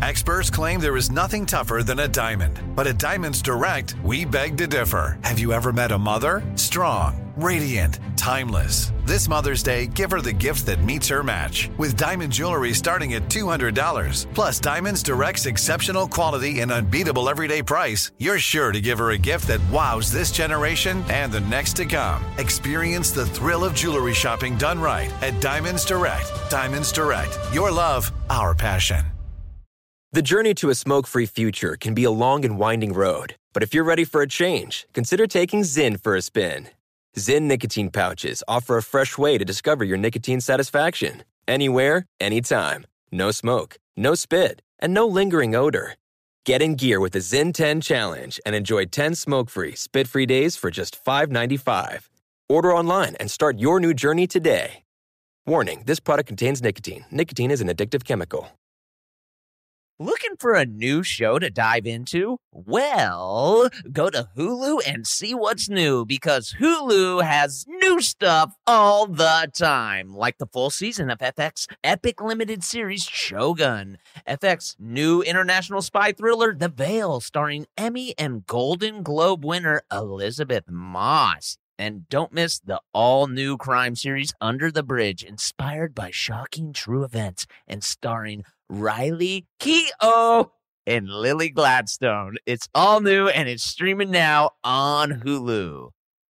Experts claim there is nothing tougher than a diamond. But at Diamonds Direct, we beg to differ. Have you ever met a mother? Strong, radiant, timeless. This Mother's Day, give her the gift that meets her match. With diamond jewelry starting at $200. Plus Diamonds Direct's exceptional quality and unbeatable everyday price, you're sure to give her a gift that wows this generation and the next to come. Experience the thrill of jewelry shopping done right at Diamonds Direct. Diamonds Direct. Your love, our passion. The journey to a smoke-free future can be a long and winding road. But if you're ready for a change, consider taking Zyn for a spin. Zyn nicotine pouches offer a fresh way to discover your nicotine satisfaction. Anywhere, anytime. No smoke, no spit, and no lingering odor. Get in gear with the Zyn 10 Challenge and enjoy 10 smoke-free, spit-free days for just $5.95. Order online and start your new journey today. Warning, this product contains nicotine. Nicotine is an addictive chemical. Looking for a new show to dive into? Well, go to Hulu and see what's new, because Hulu has new stuff all the time, like the full season of FX epic limited series Shogun, FX new international spy thriller The Veil, starring Emmy and Golden Globe winner Elizabeth Moss. And don't miss the all-new crime series Under the Bridge, inspired by shocking true events and starring Riley Keough and Lily Gladstone. It's all new and it's streaming now on Hulu.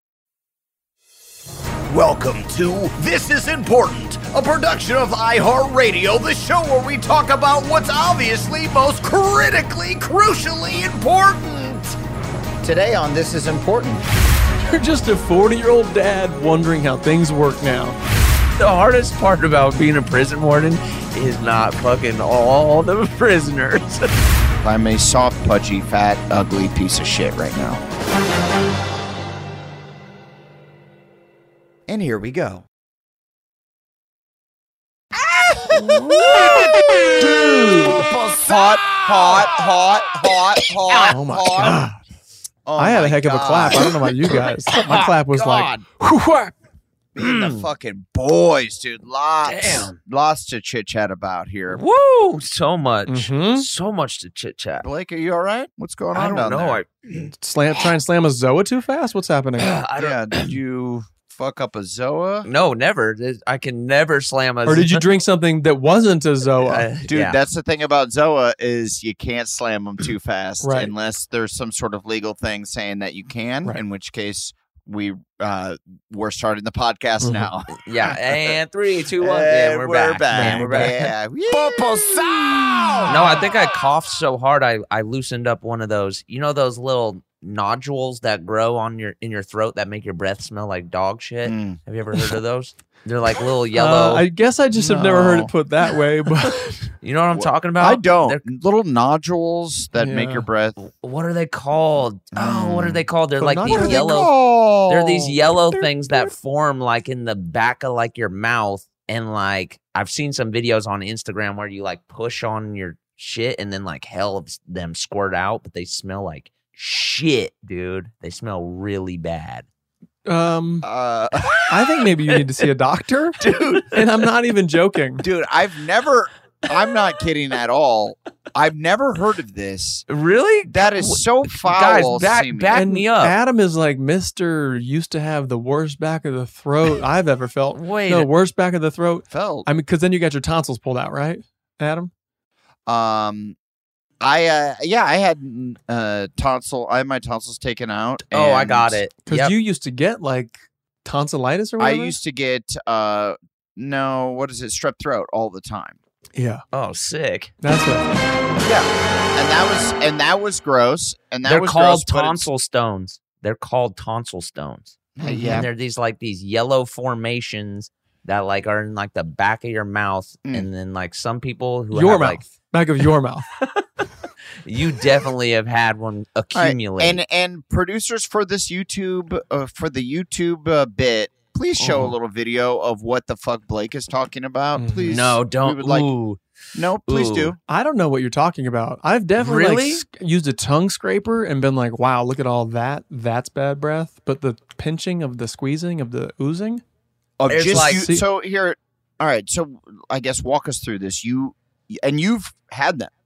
Welcome to This Is Important, a production of iHeartRadio, the show where we talk about what's obviously most critically, crucially important. Today on This Is Important. You're just a 40-year-old dad wondering how things work now. The hardest part about being a prison warden is not fucking all the prisoners. I'm a soft, pudgy, fat, ugly piece of shit right now. And here we go. Dude! Hot. Oh my God. I had a heck of a clap. I don't know about you guys. My clap was like, whoosh. The fucking boys, dude. Lots to chit-chat about here. Woo! So much. Mhm. So much to chit-chat. Blake, are you all right? What's going on I don't down know. there? Try and slam a Zoa too fast? What's happening? Did you fuck up a Zoa? No, never. I can never slam a... Or did you drink something that wasn't a Zoa? Dude, yeah. that's the thing about Zoa is you can't slam them too fast Right. unless there's some sort of legal thing saying that you can, Right. in which case we're starting the podcast Mhm. now. Yeah, and 3, 2, 1. Yeah, we're back. back. We're back. Yeah. No, I think I coughed so hard I loosened up one of those. You know those little nodules that grow on in your throat that make your breath smell like dog shit? Mm. Have you ever heard of those? They're like little yellow. I guess I just have never heard No. it put that way, but You know what I'm talking about? I don't. They're- Little nodules that make Yeah. your breath. What are they called? Oh, what are they called? They're But like not- these What are they yellow. They're these yellow They're- things that form like in the back of like your mouth, and like I've seen some videos on Instagram where you like push on your shit and then like hell of them squirt out, but they smell like shit, dude. They smell really bad. I think maybe you need to see a doctor. Dude. And I'm not even joking. Dude, I'm not kidding at all. I've never heard of this. Really? That is so foul. Guys, back And me up. Adam is like Mr. used to have the worst back of the throat I've ever felt. Wait. No, worst back of the throat. Felt. I mean, because then you got your tonsils pulled out, right, Adam? I had tonsil. I had my tonsils taken out. Oh, I and got it. Because Yep. you used to get like tonsillitis or I whatever. used to get strep throat all the time. Yeah, Oh, sick. that's what. Yeah, and that was gross. And that They're was called gross, but it's- tonsil stones. They're called tonsil stones. Yeah. And they're these yellow formations that like are in like the back of your mouth, and then like some people who Your have mouth, like back of your mouth. you definitely have had one All right, accumulate. and producers for this YouTube bit, please show a little video of what the fuck Blake is talking about. Mhm. Please, No, we don't. would like- Ooh. no, please Ooh. do. I don't know what you're talking about. I've definitely Really? used a tongue scraper and been like, wow, look at all that. That's bad breath. But the pinching of the squeezing of the oozing. There's like- So here, all right. So I guess walk us through this. You've had them.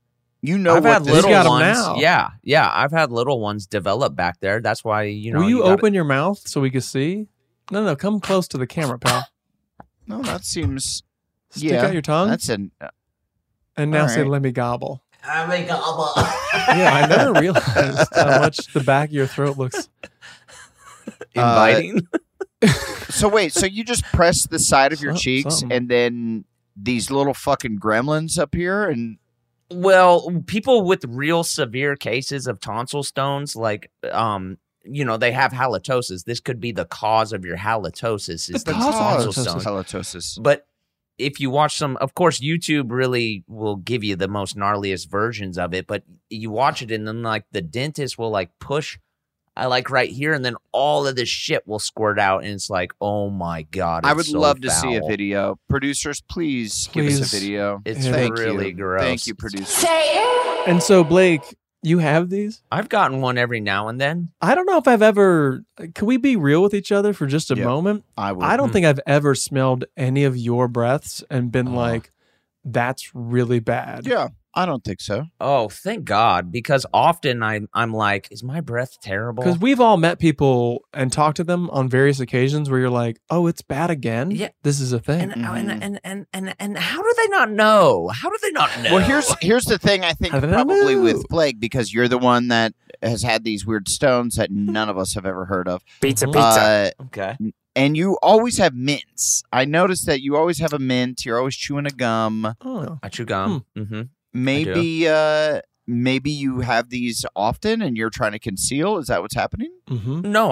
You know I've what had this little got 'em ones. now. Yeah. I've had little ones develop back there. That's why Will you open your mouth so we can see? No, come close to the camera, pal. No, that seems. Stick out your tongue. That's an. And now all say, right. "Let me gobble." I make gobble. Yeah, I never realized how much the back of your throat looks. Inviting. So wait, so you just press the side of your cheeks, Something. and then these little fucking gremlins appear, and Well, people with real severe cases of tonsil stones, like, they have halitosis. This could be the cause of your halitosis. Is The the cause of tonsil halitosis. stone. halitosis. But if you watch some, of course, YouTube really will give you the most gnarliest versions of it. But you watch it, and then like the dentist will like push, right here, and then all of this shit will squirt out, and it's like, oh my god! I it's would so love to see a foul. video. Producers, please give us Please. a video. It's Yeah. Thank really you. gross. Thank you, producers. And so, Blake, you have these? I've gotten one every now and then. I don't know if I've ever. Can we be real with each other for just a Yeah. moment? I would. I don't think I've ever smelled any of your breaths and been like, "That's really bad." Yeah, I don't think so. Oh, thank God, because often I'm like, is my breath terrible? Because we've all met people and talked to them on various occasions where you're like, "Oh, it's bad again." Yeah. This is a thing. And how do they not know? How do they not know? Well, here's the thing. I think I don't probably know. with Blake, because you're the one that has had these weird stones that none of us have ever heard of. Pizza, Okay. And you always have mints. I noticed that you always have a mint. You're always chewing a gum. Oh, I chew gum. Mm-hmm. Maybe you have these often and you're trying to conceal. Is that what's happening? mm-hmm. No,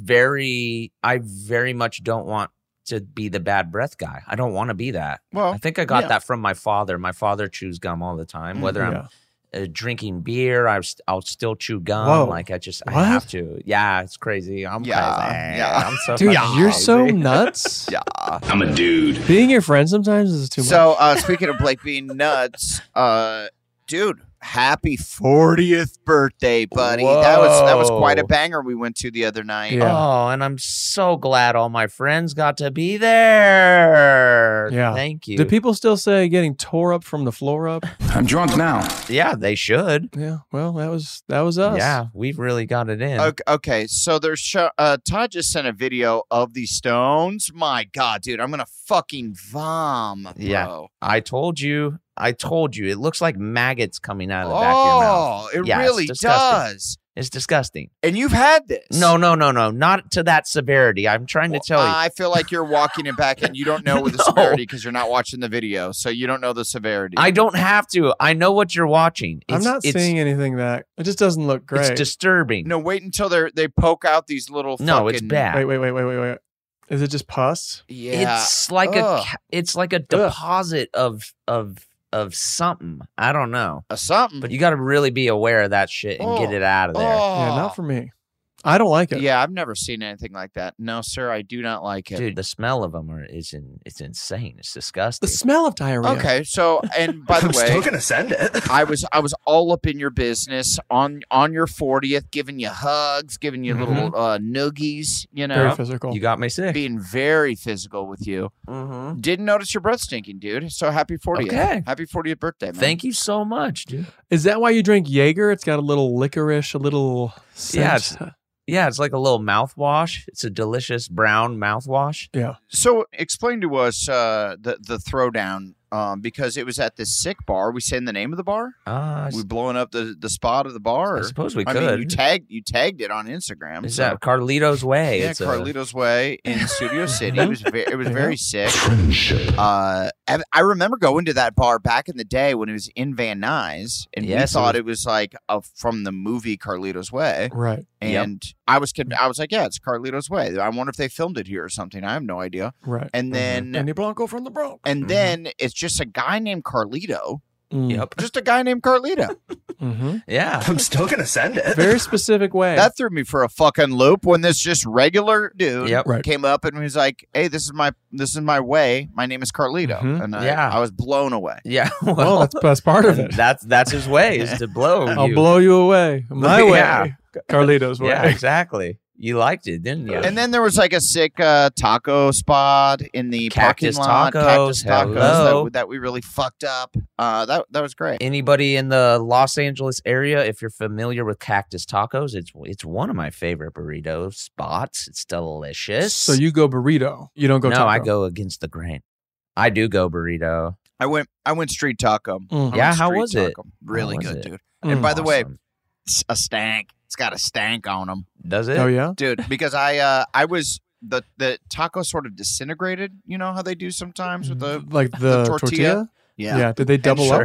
I very much don't want to be the bad breath guy. I don't want to be that. Well, I think I got yeah. that from my father. My father chews gum all the time. Whether Yeah. I'm drinking beer, I'll still chew gum. Whoa. Like I What? have to. Yeah, it's crazy. I'm Yeah, crazy. yeah. I'm so Dude, fucking you're so crazy. nuts. Yeah. I'm a dude. Being your friend sometimes is too much. So speaking of Blake being nuts, dude, happy 40th birthday, buddy. That was quite a Whoa. banger we went to the other night. Yeah. Oh, and I'm so glad all my friends got to be there. Yeah. Thank you. Do people still say getting tore up from the floor up? I'm drunk now. Yeah, they should. Yeah. Well, that was us. Yeah, we've really got it in. Okay, so there's Todd just sent a video of these stones. My God, dude, I'm gonna fucking vom, bro. Yeah. I told you. It looks like maggots coming out of the back of your mouth. Oh, it Yeah, it's really disgusting. does. It's disgusting. And you've had this. No, not to that severity. I'm trying to tell you. I feel like you're walking it back and you don't know the No. severity because you're not watching the video, so you don't know the severity. I don't have to. I know what you're watching. I'm not seeing anything that it just doesn't look great. It's disturbing. No, wait until they poke out these little. No, it's fucking- bad. Wait. Is it just pus? Yeah, It's like Ugh. a deposit of something. I don't know. Something. But you got to really be aware of that shit and get it out of there. Yeah, not for me. I don't like it. Yeah, I've never seen anything like that. No, sir, I do not like it. Dude, the smell of them it's insane. It's disgusting. The smell of diarrhea. Okay, so and by the way, gonna send it. I was all up in your business on your 40th, giving you hugs, giving you little noogies, you Very know, physical. You got me sick. being very physical with you. Mm-hmm. Didn't notice your breath stinking, dude. So happy 40th. Okay. Happy 40th birthday, man. Thank you so much, dude. Is that why you drink Jaeger? It's got a little licorice, a little Yeah, scent. Yeah, it's like a little mouthwash. It's a delicious brown mouthwash. Yeah. So explain to us the throwdown because it was at this sick bar. We saying the name of the bar? We blowing up the spot of the bar? I Or? suppose we I could. mean, you tagged it on Instagram. Is so- that Carlito's Way? Yeah, It's a- Carlito's Way in Studio City. It was very sick. I remember going to that bar back in the day when it was in Van Nuys, and Yes, we it thought it was like from the movie Carlito's Way. Right. And I was like, yeah, it's Carlito's Way. I wonder if they filmed it here or something. I have no idea. Right. And then Danny Blanco from the Bronx. and then it's just a guy named Carlito. Yep. Just a guy named Carlito. Mm-hmm. Yeah. I'm still gonna send it. Very specific way. That threw me for a fucking loop when this just regular dude Yep. Right. came up and was like, "Hey, this is my way. My name is Carlito," Mhm. and Yeah. I was blown away. Yeah. well, that's part of it. That's his way is to blow I'll you. blow you away. My way. Yeah. Carlito's way. Yeah, exactly. You liked it, didn't you? And then there was like a sick taco spot in the Cactus parking lot. Tacos, Cactus Tacos hello. that we really fucked up. That was great. Anybody in the Los Angeles area, if you're familiar with Cactus Tacos, it's one of my favorite burrito spots. It's delicious. So you go burrito. You don't go No, taco. I go against the grain. I do go burrito. I went street taco. Mm. I went Yeah, how street was it? taco. Really How was good, it? dude. And by the way, Awesome. it's a stank. It's got a stank on them, Does it? Oh yeah. dude. Because I was the taco sort of disintegrated. You know how they do sometimes with the like the tortilla. Yeah. Did they double sure. up?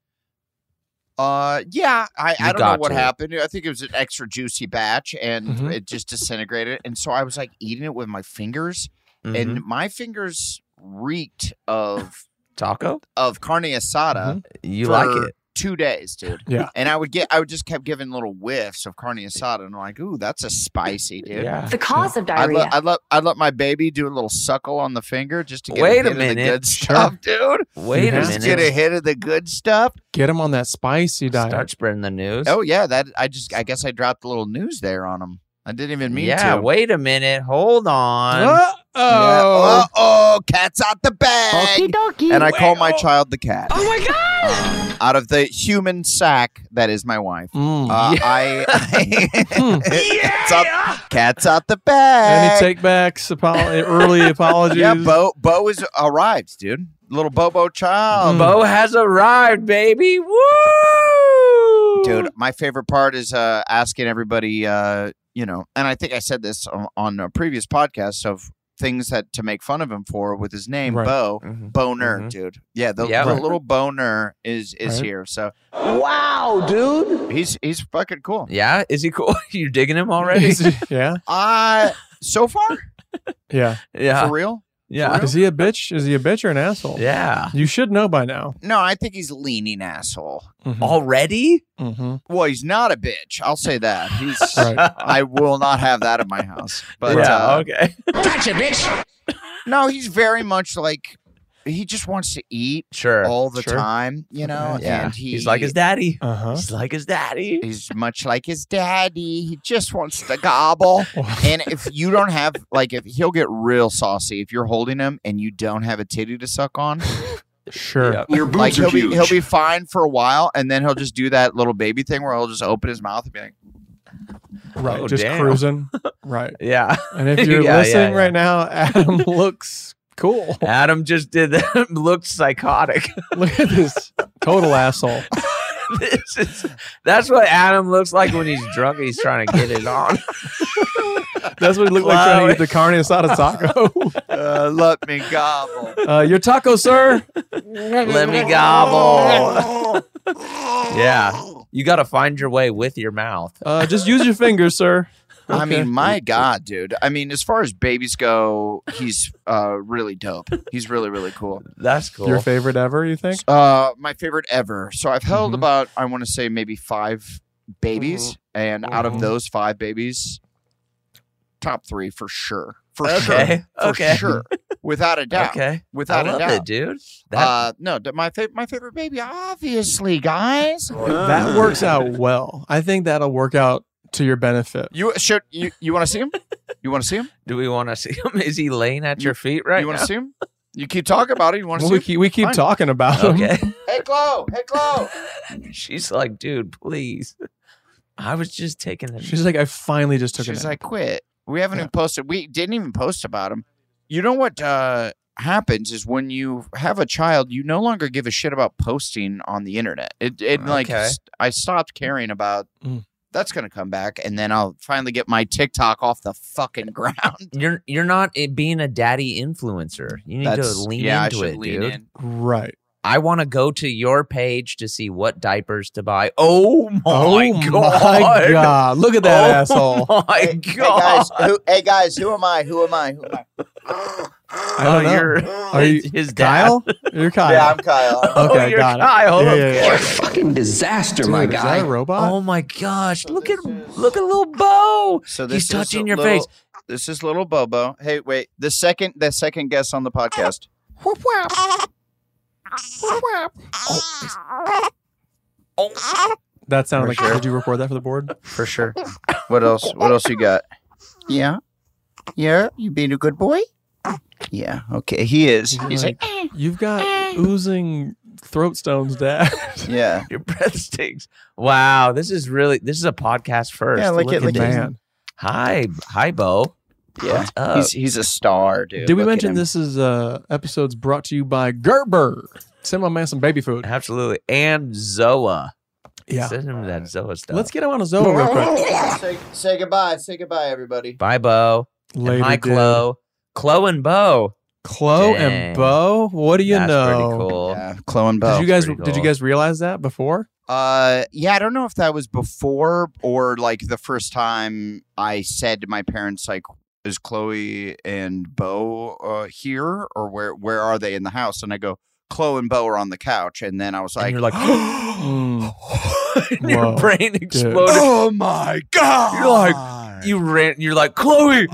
Yeah. I You don't know got what to. happened. I think it was an extra juicy batch, and Mhm. it just disintegrated. And so I was like eating it with my fingers, Mhm. and my fingers reeked of Taco? carne asada You for like it? 2 days, dude. Yeah. And I would just kept giving little whiffs of carne asada, and I'm like, ooh, that's a spicy, dude. Yeah. The cause of diarrhea. I'd let my baby do a little suckle on the finger just to get Wait a a hit of the minute. good stuff, dude. Wait a Yeah. Just get a minute. hit of the good stuff. Get them on that spicy diet. Start spreading the news. Oh yeah, that I guess I dropped a little news there on him. I didn't even mean yeah, to. wait a minute. Hold on. Uh-oh. Oh, cat's out the bag. Okie dokie. And I call my child the cat. Oh my god! Out of the human sack that is my wife. Mm. Cat's out the bag. Any take backs? Early apologies? Yeah, Bo is arrived, dude. Little Bobo child. Bo has arrived, baby. Woo! Dude, my favorite part is asking everybody, and I think I said this on a previous podcast of things that to make fun of him for with his name, Right. Bo. Mhm. Boner, Mhm. dude. Yeah, the Yeah. little boner is Right. here. So Wow, dude. he's fucking cool. Yeah, is he cool? You digging him already? Yeah. So far, Yeah. yeah, for real? yeah, Is he a bitch? Is he a bitch or an asshole? yeah. You should know by now. No, I think he's leaning asshole. Mhm. Already? Mhm. Well, he's not a bitch. I'll say that. He's. Right. I will not have that in my house. But yeah. Okay. Gotcha, bitch. no, he's very much like he just wants to eat Sure. all the Sure. time, yeah. And He's like his daddy. Uh-huh. He's like his daddy. He's much like his daddy. He just wants to gobble. And if you don't have, if he'll get real saucy if you're holding him and you don't have a titty to suck on, Sure. Yep. Your boobs are huge. he'll be fine for a while, and then he'll just do that little baby thing where he'll just open his mouth and be like, Right. Oh, just damn. cruising. Right. Yeah. And if you're Yeah, listening yeah. right now, Adam looks cool. Adam just did that. Looked psychotic. Look at this total asshole. That's what Adam looks like when he's drunk and he's trying to get it on. That's what he looked like trying to get the carne asada taco. let me gobble. Your taco, sir. Let me gobble. Yeah. You got to find your way with your mouth. Just use your fingers, sir. I Okay. mean, my God, dude. I mean, as far as babies go, he's really dope. He's really, really cool. That's cool. Your favorite ever, you think? My favorite ever. So I've held Mhm. about, I want to say maybe 5 babies. And out of Mhm. those 5 babies, top 3 for sure. For Okay. sure. For Okay. sure. Without a doubt. Okay. I Without a love doubt. it, dude. That, No, my favorite baby, obviously, guys. That works out well. I think that'll work out to your benefit. You want to see him? You want to see him? do we want to see him? Is he laying at your feet right You want now? to see him? You keep talking about it. You want to Well, see him? we keep Fine. talking about him. Okay. Hey, Chloe. Hey, Chloe. She's like, dude, please. I was just taking the. She's like, I finally just took She's a nap. like, quit. We haven't Yeah. even posted. We didn't even post about him. You know what happens is when you have a child, you no longer give a shit about posting on the internet. Okay. I stopped caring about. Mm. That's gonna come back, and then I'll finally get my TikTok off the fucking ground. You're not being a daddy influencer. You need to lean I into should it, lean dude. in. Right. I want to go to your page to see what diapers to buy. Oh my Oh god! my God. Look at that asshole. Oh my Hey, god! hey guys, who am I? Who am I? Who am I? I don't know. You're Are you his dad. Kyle? You're Kyle. Yeah, I'm Kyle. Okay, you're got it. Kyle. Yeah, Okay. yeah, yeah. Fucking disaster, Dude, my is that guy. a robot? Oh my gosh! Look at little Bo. So He's this touching is your little- face. This is little Bobo. Hey, wait. The second guest on the podcast. That sounded For like. sure. Did you record that for the board? For sure. What else? What else you got? Yeah. Yeah. You being a good boy? Yeah. Okay. He is. He's like, you've got oozing throat stones, Dad. yeah. Your breath stinks. Wow, this is a podcast first. Yeah, look at this. Man. Hi, Bo. Yeah. What's up? He's a star, dude. Did we Look at mention him. this is episode's brought to you by Gerber? Send my man some baby food. Absolutely. And Zoa. Yeah. Send him that Zoa stuff. Let's get him on a Zoa real quick. Say goodbye. Say goodbye, everybody. Bye, Bo. And Later, hi, dude. Chloe. Chloe and Bo. Chloe Dang. and Bo. What do you That's know? pretty cool. Yeah. Chloe and Bo. pretty Did you guys realize that before? Yeah, I don't know if that was before or like the first time I said to my parents, like, is Chloe and Bo here, or where are they in the house? And I go, Chloe and Bo are on the couch, and then I was And like, you're like, Mm. and your Whoa, brain exploded. oh my god! You're like, you ran. You're like, Chloe,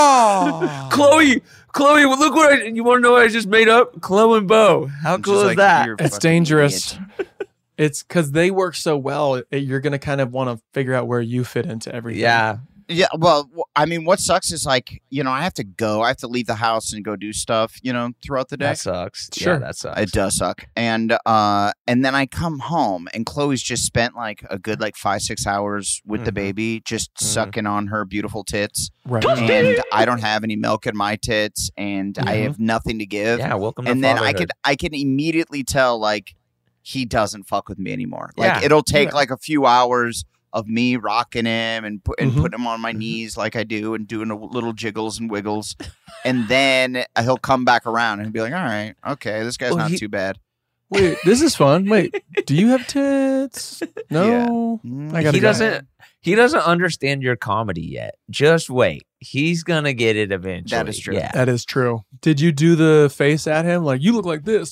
oh, Chloe, look what you want to know what I just made up? Chloe and Bo. How I'm cool just is like, that? "You're It's fucking dangerous. idiot." It's because they work so well. You're going to kind of want to figure out where you fit into everything. Yeah. Yeah, well, I mean, what sucks is like, I have to leave the house and go do stuff, throughout the day. That sucks. Sure. Yeah, that sucks. It does suck. And then I come home and Chloe's just spent like a good 5-6 hours with the baby, just sucking on her beautiful tits. Right. And I don't have any milk in my tits, and I have nothing to give. Yeah, welcome to And then fatherhood. I can immediately tell he doesn't fuck with me anymore. Yeah. It'll take Yeah. a few hours of me rocking him and Mhm. putting him on my knees like I do and doing little jiggles and wiggles, and then he'll come back around and be like, "All right, okay, this guy's Well, not he- too bad." Wait, this is fun. Wait, do you have tits? No. I gotta he go. doesn't understand your comedy yet. Just wait. He's gonna get it eventually. That is true. Yeah. That is true. Did you do the face at him? Like, you look like this.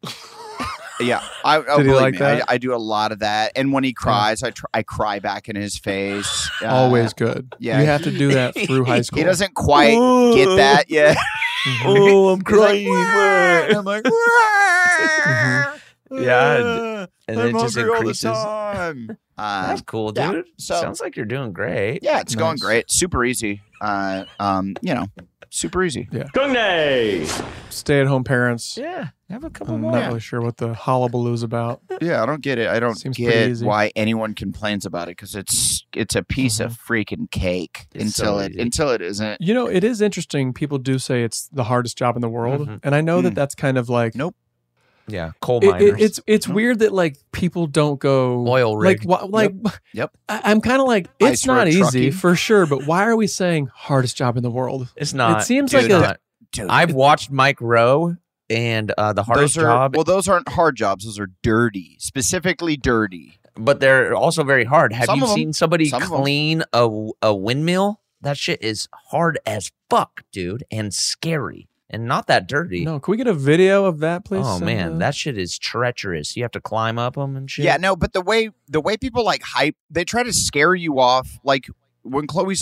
Yeah, I Did he believe like me, that? I do a lot of that, and when he cries, I cry back in his face. Always good. yeah, You have to do that through high school. He doesn't quite get that yet. Oh, I'm He's like, crying. "Wah!" And I'm like, Yeah, and then it just increases. That's That's cool, yeah, dude. so- Sounds like you're doing great. Yeah, it's going Nice. great. Super easy. Super easy. Stay-at-home parents. Yeah. Have a couple I'm more. not really sure what the hullabaloo's about. Yeah, I don't get it. I don't Seems pretty get easy. why anyone complains about it because it's a piece of freaking cake It's so easy. until it isn't. You know, it is interesting. People do say it's the hardest job in the world, Mhm. and I know that Mm. that's kind of like Nope. Yeah. Coal it- miners. it's weird that like people don't go Oil rig. Yep. I'm kind of like it's Ice not road easy trucking. for sure, but why are we saying hardest job in the world? It's not. It seems Dude, like it's a not. Dude, I've watched Mike Rowe and the hardest job, those aren't hard jobs. Those are dirty, specifically dirty. but they're also very hard. Have Some you of 'em. seen somebody Some of 'em. clean a windmill? That shit is hard as fuck, dude, and scary, and not that dirty. no. Can we get a video of that, please? Oh man, that shit is treacherous. You have to climb up them and shit. Yeah, no, but the way people hype, they try to scare you off. Like when Chloe's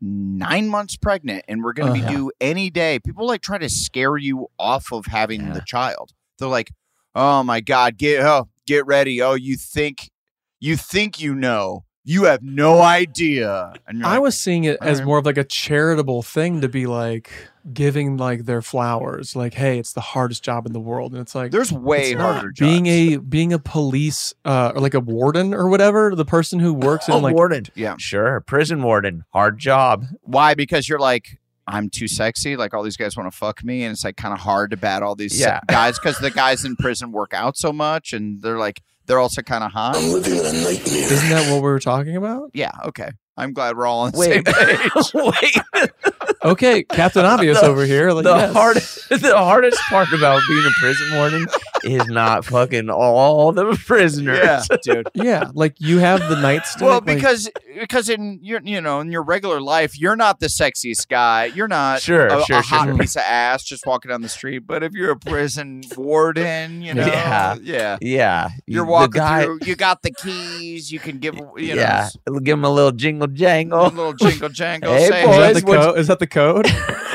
9 months pregnant and we're going to Uh-huh. be due any day, people try to scare you off of having Yeah. the child. They're like, "Oh my god, get ready. Oh, you think you know. You have no idea." And you're I like, was seeing it as Alright. more of like a charitable thing to be like giving like their flowers, like, hey, it's the hardest job in the world, and it's like there's way it's not. harder jobs. being a police or like a warden or whatever, the person who works in like warden. Yeah. Sure, prison warden, hard job. Why? Because you're like, I'm too sexy. Like all these guys want to fuck me, and it's kind of hard to bat all these Yeah. guys because the guys in prison work out so much, and they're also kind of hot. isn't that what we were talking about? Yeah. Okay. I'm glad we're all on the Wait, same page. wait. Okay, Captain Obvious The- over here. Like, The yes. hardest part about being a prison warden is not fucking all the prisoners. Yeah, dude. Yeah, like you have the nightstick. Well, like- because in your in your regular life, you're not the sexiest guy. You're not Sure, a sure, hot sure. piece of ass just walking down the street. But if you're a prison warden, Yeah. Yeah, you're the walking guy- through. You got the keys. You can give. Yeah, give him a little jingle a jangle. little jingle jangle. Hey, say, is boys, that the what's- code? Is that the code?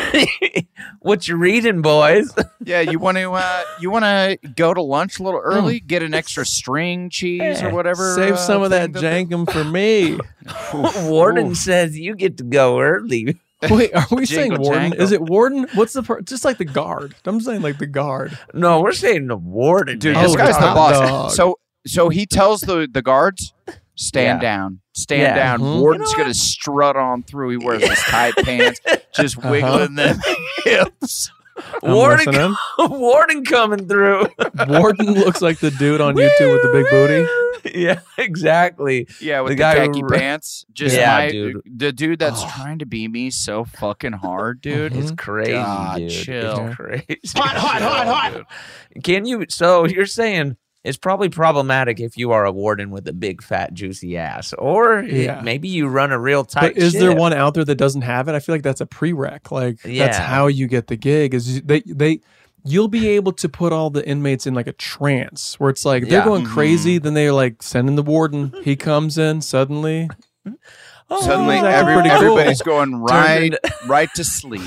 What you reading, boys? yeah, you want to go to lunch a little early, get an extra string cheese or whatever. Save some of that thing jankum for me. Warden says you get to go early. Wait, are we saying Jingle warden? jangle. Is it warden? What's the just like the guard? I'm saying like the guard. No, we're saying the warden. Dude, man. this Oh, guy's the top boss. dog. So he tells the guards, stand Yeah. down. Stand Yeah. down. Mhm. Warden's You know gonna strut on through. He wears his tight pants, just wiggling them hips. I'm Warden, listening. warden coming through. Warden looks like the dude on YouTube with the big booty. Yeah, exactly. Yeah, with The the, guy who khaki ra- pants. Just Yeah, dude. the dude that's Oh. trying to be me so fucking hard, dude. It's crazy, God, dude. chill. It's crazy. Hot. Can you? So you're saying it's probably problematic if you are a warden with a big, fat, juicy ass, or Yeah. maybe you run a real tight. But is there ship. one out there that doesn't have it? I feel like that's a prereq. Like that's Yeah. how you get the gig. Is you'll be able to put all the inmates in like a trance where it's like they're Yeah. going crazy. Then they're like sending the warden. He comes in suddenly. Suddenly, Oh, that's pretty cool. everybody's going right, into- right to sleep.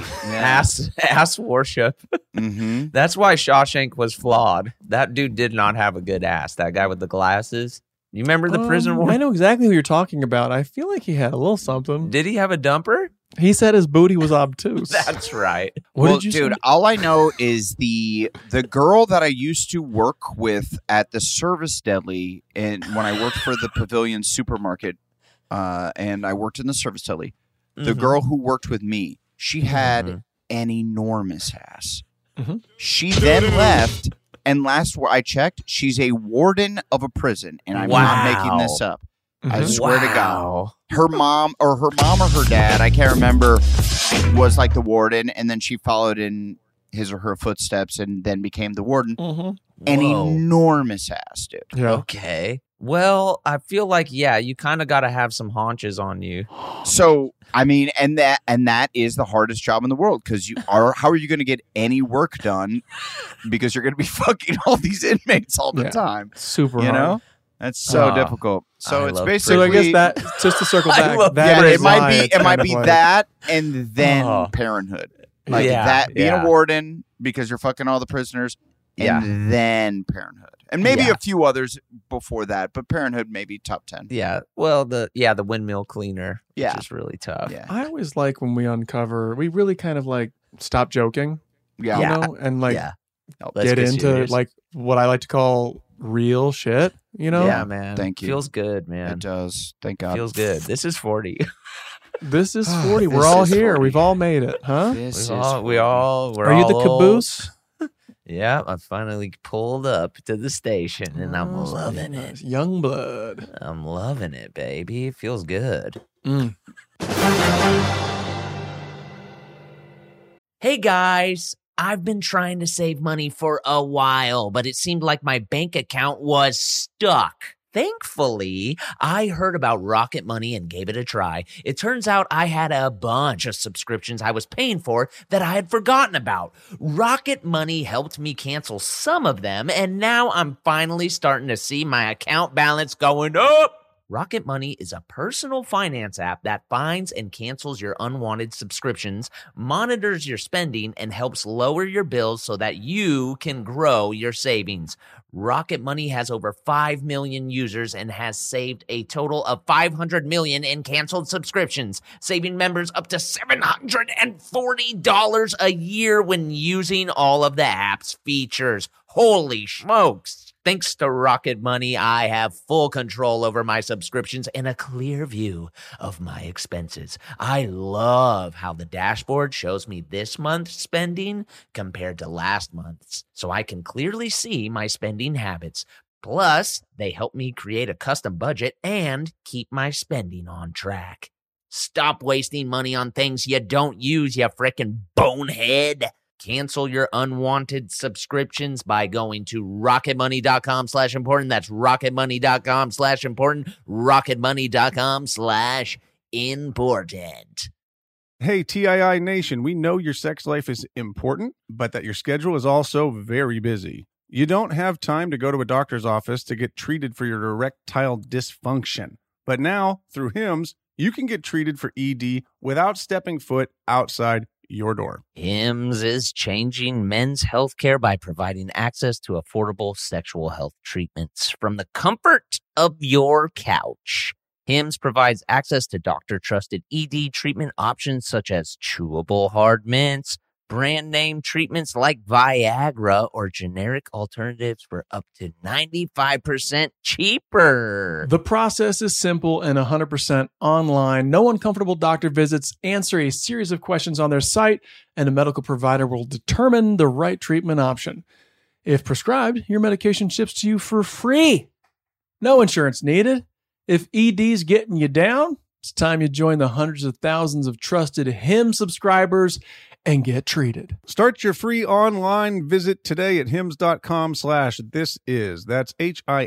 ass worship. Mm-hmm. That's why Shawshank was flawed. That dude did not have a good ass. That guy with the glasses. You remember the prison I warden? know exactly who you're talking about. I feel like he had a little something. Did he have a dumper? He said his booty was obtuse. That's right. What Well, did you dude, say? all I know is the girl that I used to work with at the service deli, and when I worked for the Pavilion supermarket, and I worked in the service deli. The Mhm. girl who worked with me, she had Mhm. an enormous ass. Mhm. She then left, and last I checked, she's a warden of a prison, and I'm not making this up. I Mhm. swear to God. Wow. Her mom or her dad, I can't remember, was like the warden, and then she followed in his or her footsteps and then became the warden. Mhm. An Whoa. enormous ass, dude. Yeah. Okay. Well, I feel like you kind of got to have some haunches on you. So I mean, and that is the hardest job in the world because how are you going to get any work done because you're going to be fucking all these inmates all the Yeah. time? Super You hard. know, that's so Ah, difficult. So I it's love basically. So I guess that just to circle I back, love that yeah, that is it might why be it's it might kind of be like- that and then Oh. parenthood. Like Yeah, that being yeah. a warden because you're fucking all the prisoners, and Yeah. then parenthood, and maybe Yeah. a few others before that, but parenthood maybe top 10. Yeah. Well, the windmill cleaner, Yeah. which is really tough. Yeah, I always like when we uncover. We really kind of like stop joking, yeah, Yeah. you know, and like yeah. Let's get into serious. like what I like to call real shit. You know, Yeah, man. Thank you. Feels good, man. It does. Thank God. Feels good. This is 40. this is Ah, 40. We're this all is here. 40. We've all made it, huh? This We're is all, we're Are you the all old. caboose? Yeah, I finally pulled up to the station and I'm Oh, loving nice. it. Young blood. I'm loving it, baby. It feels good. Mm. Hey guys, I've been trying to save money for a while, but it seemed like my bank account was stuck. Thankfully, I heard about Rocket Money and gave it a try. It turns out I had a bunch of subscriptions I was paying for that I had forgotten about. Rocket Money helped me cancel some of them, and now I'm finally starting to see my account balance going up. Rocket Money is a personal finance app that finds and cancels your unwanted subscriptions, monitors your spending, and helps lower your bills so that you can grow your savings. Rocket Money has over 5 million users and has saved a total of 500 million in canceled subscriptions, saving members up to $740 a year when using all of the app's features. Holy smokes! Thanks to Rocket Money, I have full control over my subscriptions and a clear view of my expenses. I love how the dashboard shows me this month's spending compared to last month's, so I can clearly see my spending habits. Plus, they help me create a custom budget and keep my spending on track. Stop wasting money on things you don't use, you frickin' bonehead. Cancel your unwanted subscriptions by going to rocketmoney.com/important. That's rocketmoney.com/important. rocketmoney.com/important. Hey, TII Nation, we know your sex life is important, but that your schedule is also very busy. You don't have time to go to a doctor's office to get treated for your erectile dysfunction. But now, through HIMS, you can get treated for ED without stepping foot outside your door. HIMS is changing men's healthcare by providing access to affordable sexual health treatments from the comfort of your couch. Hims provides access to doctor-trusted ED treatment options such as chewable hard mints, brand name treatments like Viagra, or generic alternatives for up to 95% cheaper. The process is simple and 100% online. No uncomfortable doctor visits. Answer a series of questions on their site, and a medical provider will determine the right treatment option. If prescribed, your medication ships to you for free. No insurance needed. If ED's getting you down, it's time you join the hundreds of thousands of trusted Hims subscribers and get treated. Start your free online visit today at hims.com/thisis. That's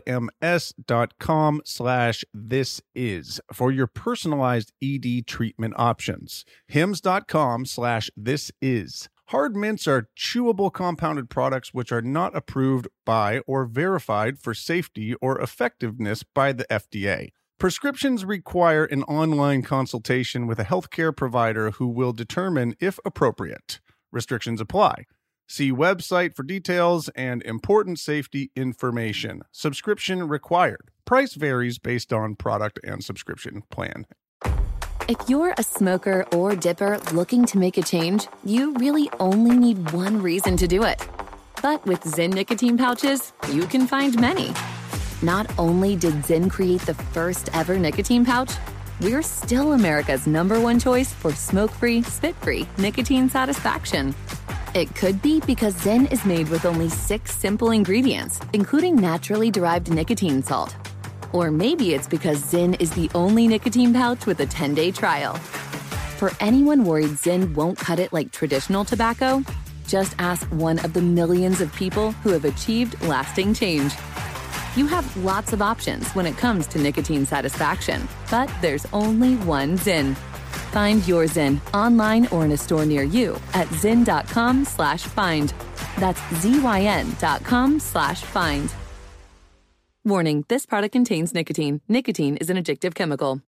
HIMS.com/thisis for your personalized ED treatment options. hims.com/thisis. Hard mints are chewable compounded products which are not approved by or verified for safety or effectiveness by the FDA. Prescriptions require an online consultation with a healthcare provider who will determine if appropriate. Restrictions apply. See website for details and important safety information. Subscription required. Price varies based on product and subscription plan. If you're a smoker or dipper looking to make a change, you really only need one reason to do it. But with Zyn nicotine pouches, you can find many. Not only did Zyn create the first ever nicotine pouch, we're still America's #1 choice for smoke-free, spit-free nicotine satisfaction. It could be because Zyn is made with only 6 simple ingredients, including naturally derived nicotine salt. Or maybe it's because Zyn is the only nicotine pouch with a 10-day trial. For anyone worried Zyn won't cut it like traditional tobacco, just ask one of the millions of people who have achieved lasting change. You have lots of options when it comes to nicotine satisfaction, but there's only one Zyn. Find your Zyn online or in a store near you at zyn.com/find. That's ZYN.com/find. Warning, this product contains nicotine. Nicotine is an addictive chemical.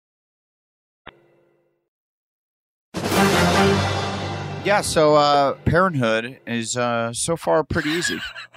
Yeah, so parenthood is so far pretty easy.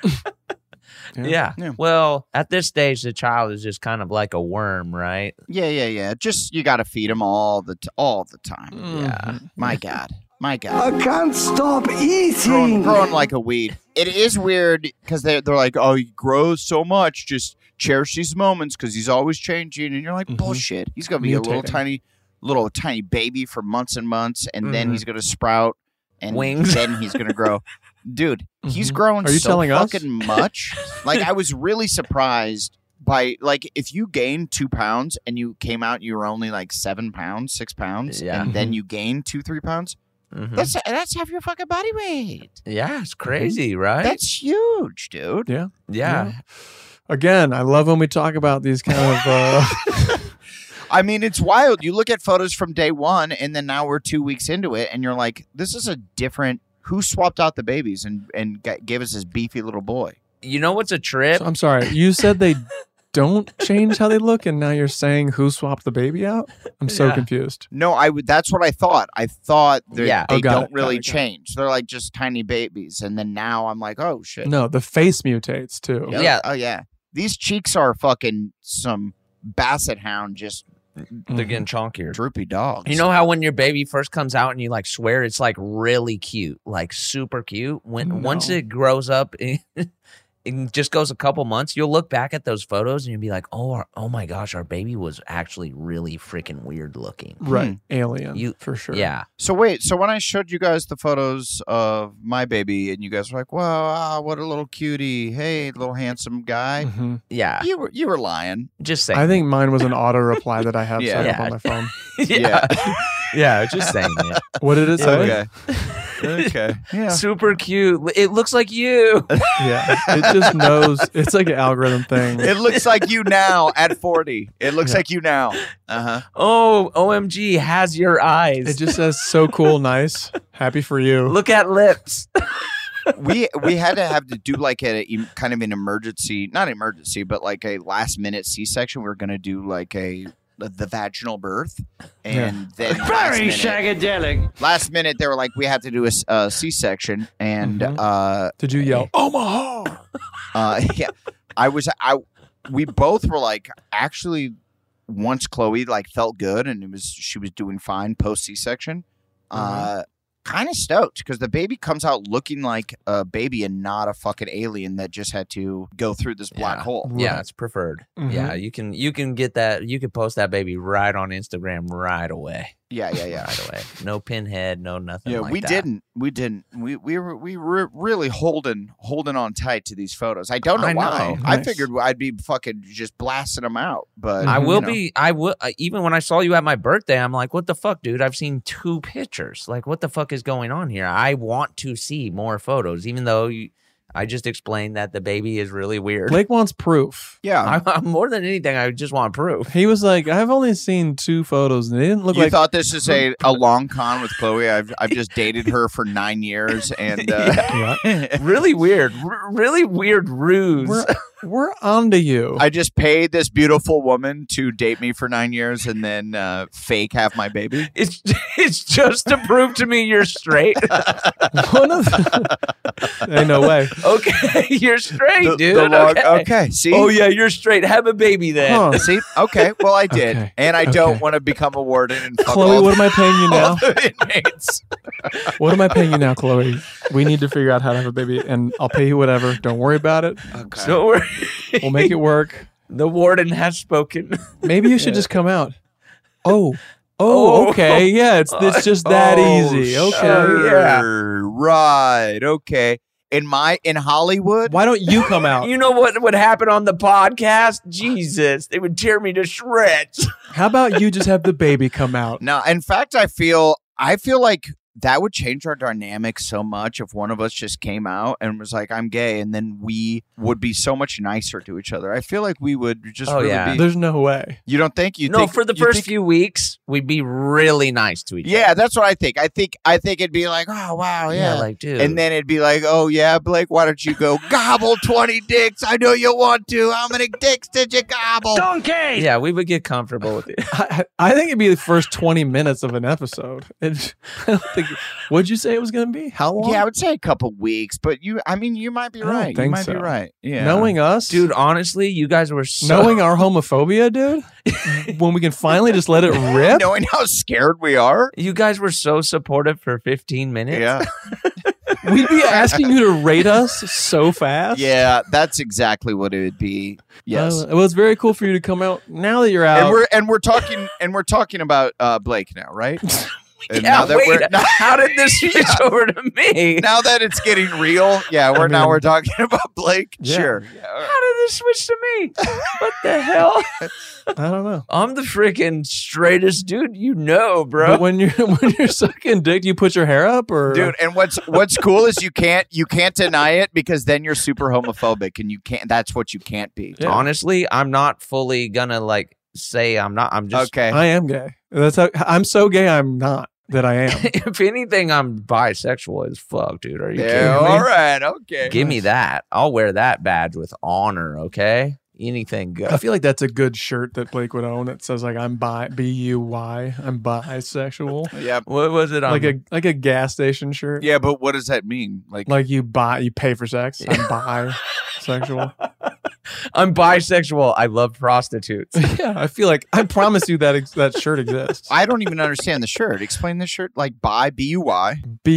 Yeah. Well, at this stage, the child is just kind of like a worm, right? Yeah. Just you got to feed them all the time. Yeah. My God. I can't stop eating. Growing like a weed. It is weird because they're like, oh, he grows so much. Just cherish these moments because he's always changing. And you're like, bullshit. He's gonna be a little tiny baby for months and months, and then he's gonna sprout and wings. Then he's gonna grow. Dude, he's growing Are you so telling us? fucking much. Like, I was really surprised by, like, if you gained 2 pounds and you came out, you were only like 7 pounds, 6 pounds, and then you gained 2-3 pounds. That's half your fucking body weight. Yeah, it's crazy, right? That's huge, dude. Yeah. Again, I love when we talk about these kind of. I mean, it's wild. You look at photos from day one, and then now we're 2 weeks into it, and you're like, this is a different. Who swapped out the babies and gave us this beefy little boy? You know what's a trip? I'm sorry. You said they don't change how they look, and now you're saying who swapped the baby out? I'm so confused. No, that's what I thought. I thought they don't really got it. change. They're like just tiny babies, and then now I'm like, oh shit. No, the face mutates too. Yeah. Oh yeah. These cheeks are fucking some basset hound, just They're getting chonkier. droopy dogs. You know how when your baby first comes out and you like swear it's like really cute, like super cute? Once it grows up, it just goes a couple months, you'll look back at those photos and you'll be like, oh my gosh, our baby was actually really freaking weird looking. Right. Alien, for sure. Yeah. So wait, so when I showed you guys the photos of my baby and you guys were like, wow, what a little cutie. Hey, little handsome guy. Yeah. You were lying. Just saying. I think mine was an auto reply that I have set up Yeah. on my phone. Yeah. Yeah, just saying it. What did it say? Okay. Yeah. Super cute. It looks like you. Yeah. It just knows. It's like an algorithm thing. It looks like you now at 40. It looks like you now. Uh-huh. Oh, OMG, has your eyes. It just says so cool, nice, happy for you. Look at lips. We had to do like a kind of an emergency, not emergency, but like a last minute C-section. We were going to do like the vaginal birth, and then Very shagadelic. last minute they were like, we have to do a C-section, and Did you yell Omaha? yeah, we both were like, actually, once Chloe like felt good and she was doing fine post C-section, kind of stoked because the baby comes out looking like a baby and not a fucking alien that just had to go through this black hole. Yeah, it's preferred. Yeah, you can get that. You can post that baby right on Instagram right away. Yeah. Right away. No pinhead, no nothing. Yeah, like we that. didn't. We were really holding on tight to these photos. I don't know I why. know. I Nice. figured I'd be fucking just blasting them out, but I will you know. be. I will. Even when I saw you at my birthday, I'm like, "What the fuck, dude? I've seen 2 pictures. Like, what the fuck is going on here? I want to see more photos." Even though I just explained that the baby is really weird. Blake wants proof. Yeah, I'm more than anything, I just want proof. He was like, I've only seen 2 photos, and they didn't look you like. thought this is a long con with Chloe. I've just dated her for 9 years, and Really weird. Really weird ruse. We're onto you. I just paid this beautiful woman to date me for 9 years and then fake have my baby. It's just to prove to me you're straight. One of ain't no way. Okay, you're straight, dude. Okay, see? Oh yeah, you're straight. Have a baby then. Huh. See? Okay, well, I did. Okay. And I don't Okay. want to become a warden and fuck Chloe, all what am I paying you all now? the inmates. What am I paying you now, Chloe? We need to figure out how to have a baby, and I'll pay you whatever. Don't worry about it. Okay. Don't worry. We'll make it work. The warden has spoken. Maybe you should just come out. Oh, okay. Yeah, it's just that easy. Okay. Sure. Right. Okay. In Hollywood, Why don't you come out? You know what would happen on the podcast? Jesus, they would tear me to shreds. How about you just have the baby come out? no, in fact, I feel like that would change our dynamic so much if one of us just came out and was like, I'm gay, and then we would be so much nicer to each other. I feel like we would just Oh, really yeah. be. There's no way. You don't think? For the first few weeks, we'd be really nice to each other. Yeah, that's what I think. I think it'd be like, oh wow, yeah, like, dude. and then it'd be like, oh yeah, Blake, why don't you go gobble 20 dicks? I know you want to. How many dicks did you gobble? Donkey! Yeah, we would get comfortable with it. I think it'd be the first 20 minutes of an episode. I don't think. What'd you say it was going to be? How long? Yeah, I would say a couple weeks, but you might be I don't right. You think might be so. right. Yeah, Knowing us, Dude, honestly, you guys were so... knowing our homophobia, dude, when we can finally just let it rip. knowing how scared we are. You guys were so supportive for 15 minutes. Yeah, We'd be asking you to rate us so fast. yeah, that's exactly what it would be. Yes. Well, it's very cool for you to come out now that you're out. And we're talking about Blake now, right? And Yeah, now that wait, we're how did this switch over to me? now that it's getting real, yeah, we're talking about Blake. Yeah. Sure. How did this switch to me? What the hell? I don't know. I'm the freaking straightest dude you know, bro. But when you're sucking dick, do you put your hair up or Dude, and what's cool is you can't deny it because then you're super homophobic and you can't. That's what you can't be. Yeah. Honestly, I'm not fully gonna like say I'm not. I'm just Okay. I am gay. That's how I'm so gay. I'm not that I am. If anything, I'm bisexual as fuck, dude. Are you Yeah. kidding me? All right. Okay. Give me that. I'll wear that badge with honor. Okay. Anything I good. feel like that's a good shirt that Blake would own that says like I'm B-U-Y. I'm bisexual. Yeah. What was it? Like a gas station shirt. Yeah, but what does that mean? Like you pay for sex. I'm bisexual. I'm bisexual. I love prostitutes. Yeah, I feel like I promise you that shirt exists. I don't even understand the shirt. Explain the shirt. Like bi B-U-Y.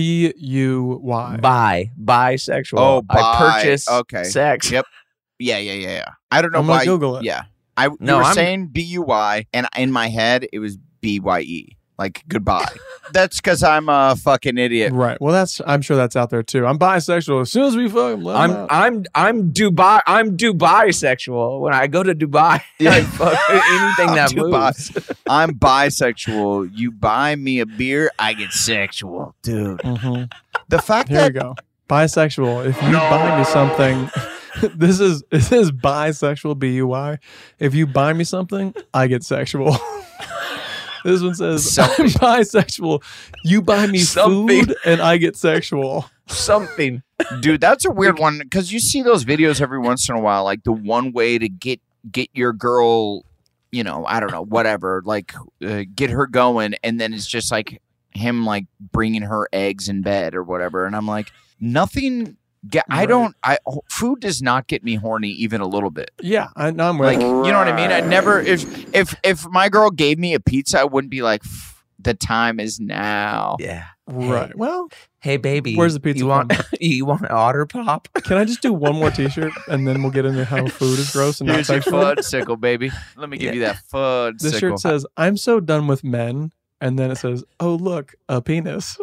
B-U-Y. Bisexual. Oh, I bi. purchase Okay. sex. Yep. Yeah. I don't know I'm gonna why. Google it. Yeah. No, you were I'm- saying B-U-Y, and in my head it was B-Y-E, like goodbye. That's because I'm a fucking idiot. Right. Well, I'm sure that's out there too. I'm bisexual. As soon as we fuck, let 'em out. I'm Dubai. I'm Dubai sexual. When I go to Dubai, I fuck anything that Dubai. moves. I'm bisexual. You buy me a beer, I get sexual, dude. Mhm. The fact Here we that go. Bisexual. If you buy me something, this is bisexual. B-U-Y. If you buy me something, I get sexual. This one says Something. I'm bisexual. You buy me Something. food, and I get sexual. Something. dude, that's a weird one because you see those videos every once in a while, like the one way to get your girl, you know, I don't know, whatever, like get her going, and then it's just like him like bringing her eggs in bed or whatever, and I'm like, nothing Food does not get me horny even a little bit. Yeah, I'm with Like, you. you know what I mean? I never, if my girl gave me a pizza, I wouldn't be like, the time is now. Yeah. Right. Well, Hey, baby. Where's the pizza You want from? you want an Otter Pop? can I just do one more T-shirt and then we'll get into how food is gross and not Here's your sexual? fudsicle, baby. Let me give you that fudsicle. This shirt says, "I'm so done with men," and then it says, "Oh look, a penis."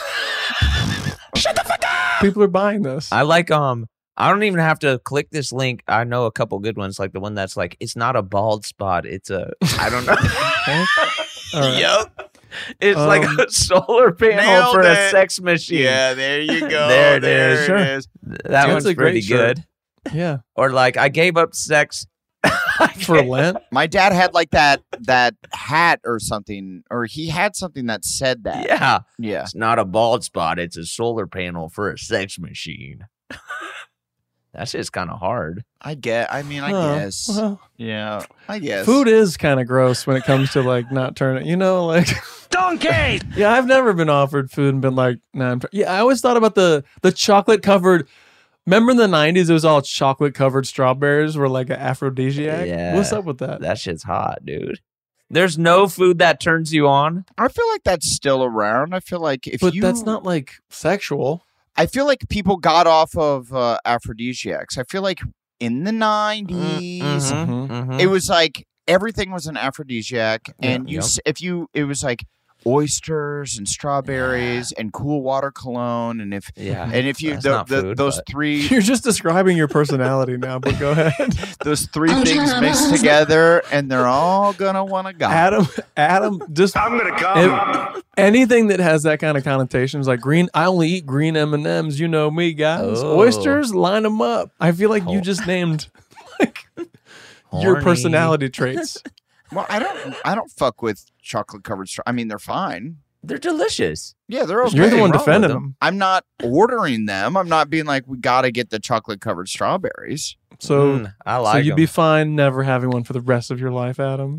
Shut the fuck up! People are buying this. I like I don't even have to click this link. I know a couple good ones, like the one that's like, it's not a bald spot. It's a, I don't know. All right. Yep. It's like a solar panel nailed for a it. sex machine. Yeah, there you go. There it there is. It Sure. is. That That's one's a great pretty shirt. good. Yeah, Or like, I gave up sex for Lent. My dad had like that hat or something, or he had something that said that. Yeah. Yeah. It's not a bald spot. It's a solar panel for a sex machine. That's just kind of hard. I guess. Well, Yeah, I guess. food is kind of gross when it comes to like not turning. You know, like Donkey! yeah, I've never been offered food and been like, nah. Yeah, I always thought about the chocolate covered. Remember in the 90s, it was all chocolate covered strawberries were like an aphrodisiac. Yeah. What's up with that? That shit's hot, dude. There's no food that turns you on. I feel like that's still around. I feel like But that's not like sexual. I feel like people got off of aphrodisiacs. I feel like in the 90s, Mhm. it was like everything was an aphrodisiac, and Yep. it was like oysters and strawberries and cool water cologne, and if you That's not food, those but- three You're just describing your personality now, but go ahead. those three things mixed together, and they're all gonna want to go. Adam, just I'm gonna come. anything that has that kind of connotations, like green. I only eat green M&Ms. You know me, guys. Oh. Oysters, line them up. I feel like you just named like your Horny. personality traits. Well, I don't fuck with chocolate covered straw. I mean, they're fine. They're delicious. Yeah, they're okay. You're the one wrong with defending them. them. I'm not ordering them. I'm not being like, we got to get the chocolate covered strawberries. So, I so like you'd be them. fine never having one for the rest of your life, Adam.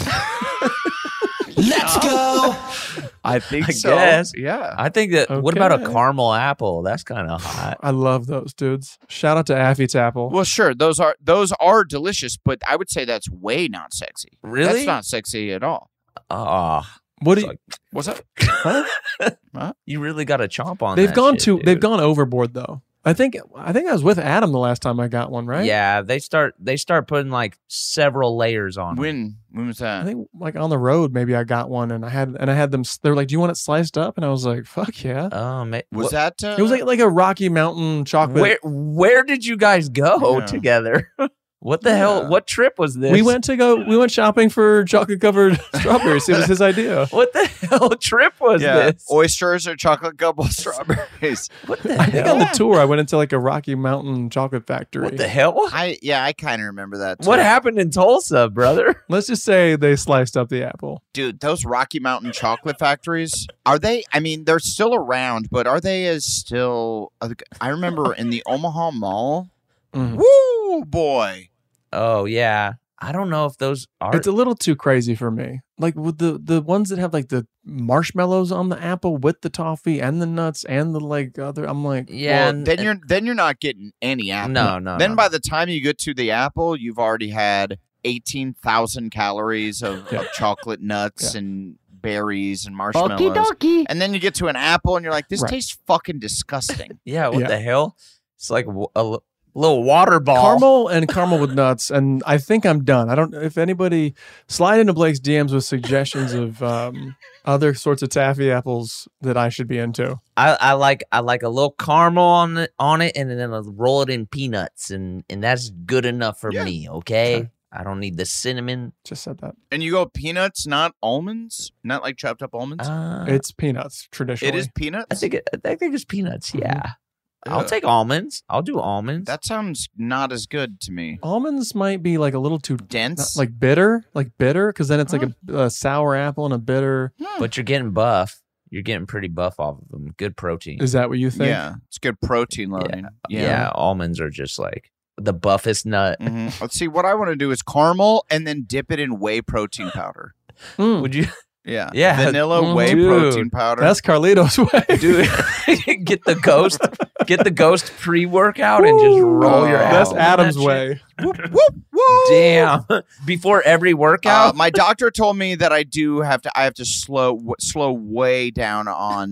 Let's go! I think I so. guess. Yeah. I think that. What about a Okay. caramel apple? That's kind of hot. I love those dudes. Shout out to Affy's Apple. Well, sure, those are delicious, but I would say that's way not sexy. Really? That's not sexy at all. Oh, What do you? like- What's that? you really got to chomp on. They've that gone shit, too. dude. They've gone overboard though. I think I was with Adam the last time I got one. Right? Yeah, they start putting like several layers on. them. When was that? I think like on the road, maybe I got one and I had them. They were like, "Do you want it sliced up?" And I was like, "Fuck yeah!" Was that? It was like a Rocky Mountain chocolate. Where did you guys go Yeah. together? What the hell? What trip was this? We went shopping for chocolate covered strawberries. It was his idea. What the hell trip was this? Oysters or chocolate covered strawberries. What the I think on hell? the tour I went into like a Rocky Mountain chocolate factory. What the hell? I kind of remember that. What too. happened in Tulsa, brother? Let's just say they sliced up the apple. Dude, those Rocky Mountain chocolate factories, are they? I mean, they're still around, but are they as still? I remember in the Omaha Mall. Mhm. Woo, boy. Oh yeah, I don't know if those are. It's a little too crazy for me. Like with the ones that have like the marshmallows on the apple with the toffee and the nuts and the like other. I'm like, yeah. Well, then you're not getting any apple. No. Then by the time you get to the apple, you've already had 18,000 calories of chocolate nuts and berries and marshmallows. Okie dokie. And then you get to an apple and you're like, this Right. tastes fucking disgusting. Yeah. What Yeah. the hell? It's like a little water ball. caramel with nuts, and I think I'm done. I don't. If anybody slide into Blake's DMs with suggestions of other sorts of taffy apples that I should be into. I like a little caramel on it, and then I'll roll it in peanuts, and that's good enough for me. Okay? I don't need the cinnamon. Just said that. And you go peanuts, not almonds? Not like chopped up almonds? It's peanuts traditionally. It is peanuts? I think it's peanuts. Mm-hmm. Yeah. I'll Ugh. take almonds. I'll do almonds. That sounds not as good to me. Almonds might be like a little too Dense? like bitter, because then it's like a sour apple and a bitter. But you're getting buff. You're getting pretty buff off of them. Good protein. Is that what you think? Yeah, it's good protein loading. Yeah. Almonds are just like the buffest nut. Let's see. What I want to do is caramel and then dip it in whey protein powder. Mm. Would you? Yeah. Yeah. Vanilla whey Dude. protein powder. That's Carlito's way. Dude, get the ghost pre-workout and just roll your ass. That's on Adam's that shit. way. whoop, whoop, whoop. Damn. Before every workout? My doctor told me that I have to slow way down on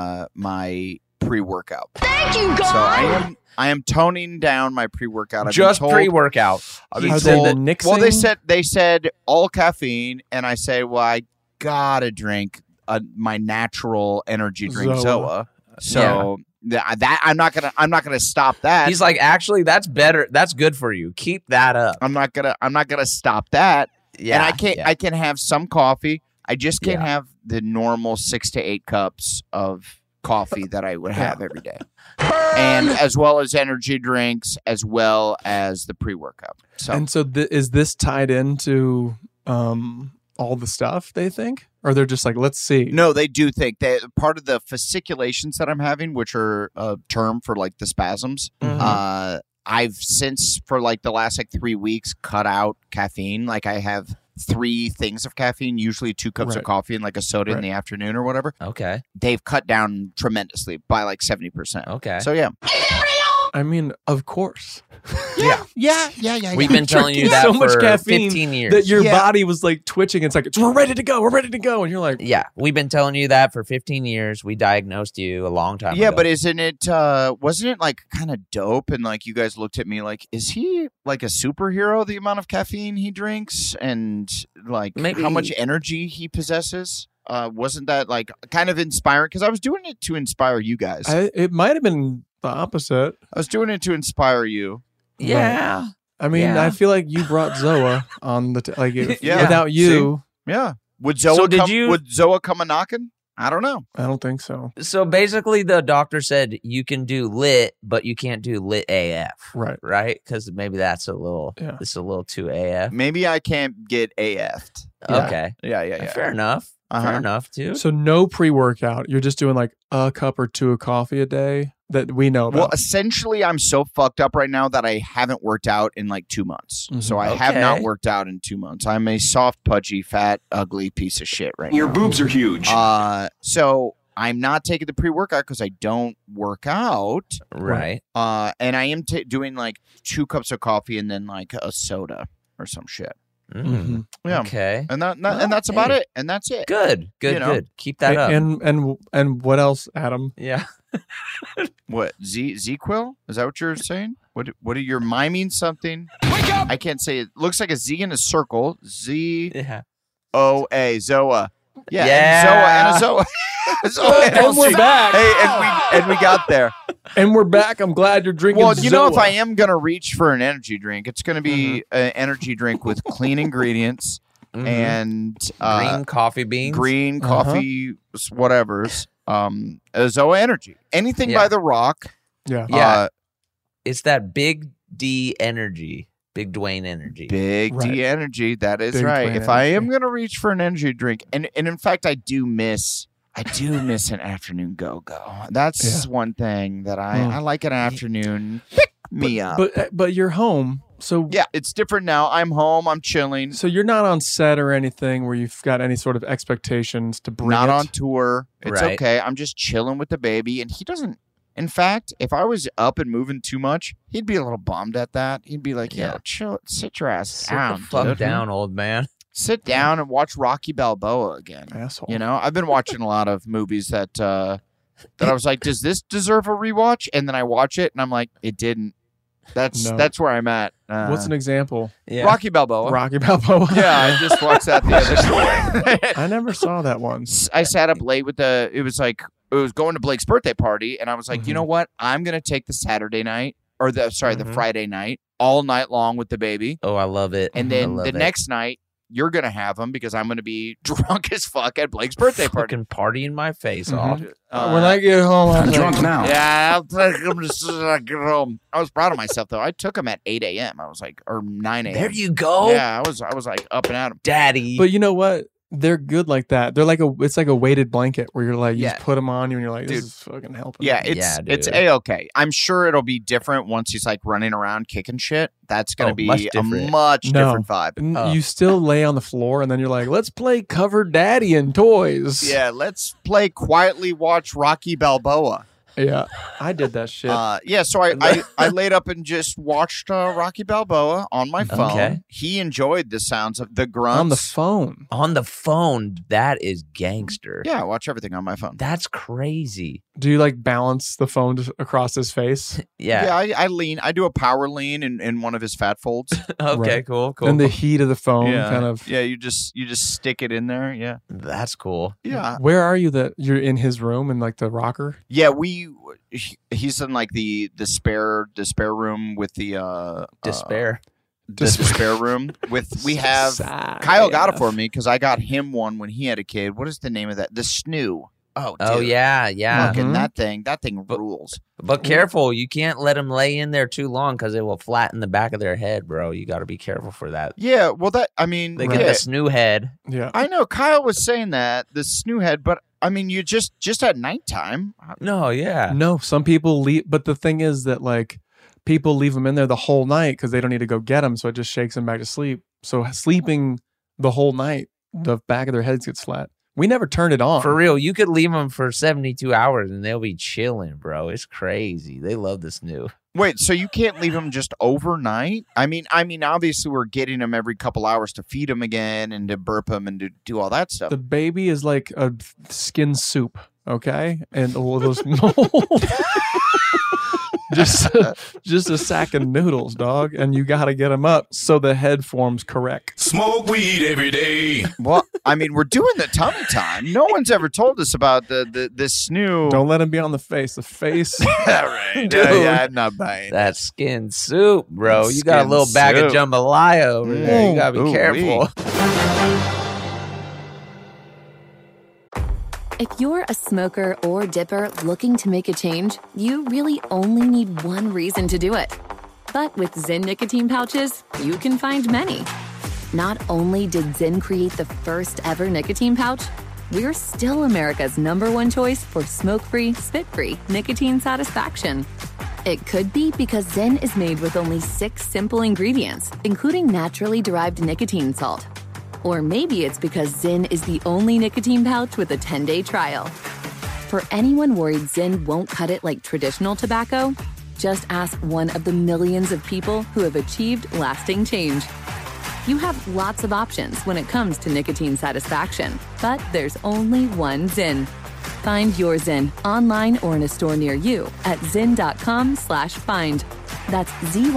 my pre-workout. Thank you, God. So I am toning down my pre-workout. I've Just been told, pre-workout. I've been Are they told- nixing? well, they said all caffeine, and I say, well, I gotta drink my natural energy drink, Zoa. Zoa. So that I'm not gonna stop that. He's like, actually, that's better. That's good for you. Keep that up. I'm not gonna stop that. Yeah. And I can't. yeah. I can have some coffee. I just can't Yeah. have the normal 6 to 8 cups of coffee that I would have every day, and as well as energy drinks, as well as the pre-workout. So And so is this tied into all the stuff they think? Or they're just like, let's see. no, they do think that part of the fasciculations that I'm having, which are a term for like the spasms. Mhm. I've since for like the last like 3 weeks cut out caffeine. Like I have 3 things of caffeine, usually 2 cups Right. of coffee and like a soda in Right. the afternoon or whatever. Okay. They've cut down tremendously by like 70%. Okay. So yeah. I mean, of course. Yeah. We've been telling you drinking that so for much caffeine 15 years. That your Yeah. body was like twitching. It's like, we're ready to go. We're ready to go. And you're like, Yeah, we've been telling you that for 15 years. We diagnosed you a long time Yeah, ago. but wasn't it like kind of dope? And like you guys looked at me like, is he like a superhero? The amount of caffeine he drinks and like Maybe- how much energy he possesses. Wasn't that like kind of inspiring? Because I was doing it to inspire you guys. it might have been the opposite. I was doing it to inspire you. yeah. I mean, Yeah. I feel like you brought Zoa on the like Yeah. without you. Yeah. Would Zoa So did come? you- Would Zoa come a knocking? I don't know. I don't think so. So basically, the doctor said you can do lit, but you can't do lit AF, Right. right? Because maybe that's a little, Yeah. it's a little too AF. Maybe I can't get AF'd. Yeah. Okay, Yeah. fair enough. Uh-huh. Fair enough, too. So no pre-workout. You're just doing like a cup or 2 of coffee a day that we know Well, about. essentially, I'm so fucked up right now that I haven't worked out in like 2 months. Mhm. So I have not Okay. worked out in 2 months. I'm a soft, pudgy, fat, ugly piece of shit right Your now. boobs are huge. So I'm not taking the pre-workout because I don't work out. Right. And I am doing like 2 cups of coffee and then like a soda or some shit. Mm. Mhm. Yeah. Okay. And and Well, that's about hey. it. And that's it. Good. Good. You know. Good. Keep that up. And what else, Adam? Yeah. What Z-Quil? Is that what you're saying? What are you miming something? I can't say it. Looks like a Z in a circle. Yeah. Z-O-A. Zoa. Yeah. Yeah. And a Zoa. Zoa And we're back. Hey, and we got there. And we're back. I'm glad you're drinking. Well, you know, if Zoa. I am gonna reach for an energy drink, it's gonna be an energy drink with clean ingredients Mhm. and Green coffee beans. green Uh-huh. coffee, whatever's. Zoa Energy. Anything Yeah. by The Rock. Yeah. Yeah. It's that big D energy. Big Dwayne energy. Big Right. D Energy. That is Big right. Dwayne If I am energy. gonna reach for an energy drink, and in fact, I do miss an afternoon go-go. That's one thing that I like an afternoon pick me up. But you're home. So Yeah, it's different now. I'm home. I'm chilling. So you're not on set or anything where you've got any sort of expectations to bring Not it? on tour. It's Right. okay. I'm just chilling with the baby, and he doesn't. In fact, if I was up and moving too much, he'd be a little bummed at that. He'd be like, Yeah. "Yo, chill, sit your ass Sit down, the fuck dude. down, old man. Sit down and watch Rocky Balboa again." Asshole. You know, I've been watching a lot of movies that I was like, "Does this deserve a rewatch?" And then I watch it, and I'm like, "It didn't." No. That's where I'm at. What's an example? Yeah. Rocky Balboa? Rocky Balboa. Yeah, I just watched that the other day. I never saw that one. I sat up late with it was going to Blake's birthday party, and I was like, you know what? I'm gonna take the Saturday night or the Friday night all night long with the baby, Oh, I love it. and I then love the it. next night you're gonna have him because I'm gonna be drunk as fuck at Blake's birthday party. Fucking partying my face Mhm. off. When I get home, I'm I'm drunk now. Yeah, I'll take him as soon as I get home. I was proud of myself though. I took him at 8 a.m. I was like, or 9 a.m. There you go. Yeah, I was like up and at him. Daddy. But you know what? They're good like that. They're like it's like a weighted blanket where you're like, you Yeah. just put them on you and you're like, this Dude. is fucking helping. Yeah, me. it's dude. A-okay. I'm sure it'll be different once he's like running around kicking shit. That's going to be much a different. much No. different vibe. You still lay on the floor and then you're like, let's play Cover Daddy and Toys. Yeah, let's quietly watch Rocky Balboa. Yeah. I did that shit. So I laid up and just watched Rocky Balboa on my phone. Okay. He enjoyed the sounds of the grunts. on the phone. On the phone, that is gangster. Yeah, I watch everything on my phone. That's crazy. Do you like balance the phone across his face? Yeah. I lean. I do a power lean in one of his fat folds. Okay, Right. cool. And the heat of the phone yeah, kind of. Yeah, you just stick it in there. Yeah, That's cool. yeah, Where are you that you're in his room in like the rocker? yeah. He's in like the spare room with the Despair. the spare room with. We have Kyle got it for me because I got him one when he had a kid. What is the name of that? The Snoo. Oh, Oh, dude. yeah. Fucking Mhm. that thing rules. But careful, you can't let them lay in there too long because it will flatten the back of their head, bro. You got to be careful for that. Yeah, well, I mean, They yeah, get the snoo head. Yeah. I know Kyle was saying that the Snoo head, but I mean, you just at nighttime. No, yeah. No, some people leave, but the thing is that like people leave them in there the whole night because they don't need to go get them, so it just shakes them back to sleep. So sleeping the whole night, the back of their heads gets flat. We never turned it on. For real, you could leave them for 72 hours and they'll be chilling, bro. It's crazy. They love the snoo. Wait, so you can't leave them just overnight? I mean, obviously we're getting them every couple hours to feed them again and to burp them and to do all that stuff. The baby is like a skin soup, okay, and all those mold. just a sack of noodles, dog, and you got to get them up so the head forms correct. Smoke weed every day. Well, I mean, we're doing the tummy time. No one's ever told us about the Snoo. Don't let him be on the face. The face. All right. Dude. Yeah, I'm not buying That skin soup, bro. You got a Skin little bag of soup. jambalaya over there. You got to be Ooh-wee. careful. If you're a smoker or dipper looking to make a change, you really only need one reason to do it. But with Zyn nicotine pouches, you can find many. Not only did Zyn create the first ever nicotine pouch, we're still America's #1 choice for smoke-free, spit-free nicotine satisfaction. It could be because Zyn is made with only 6 simple ingredients, including naturally derived nicotine salt. Or maybe it's because Zyn is the only nicotine pouch with a 10-day trial. For anyone worried Zyn won't cut it like traditional tobacco, just ask one of the millions of people who have achieved lasting change. You have lots of options when it comes to nicotine satisfaction, but there's only one Zyn. Find your Zyn online or in a store near you at zyn.com/find. That's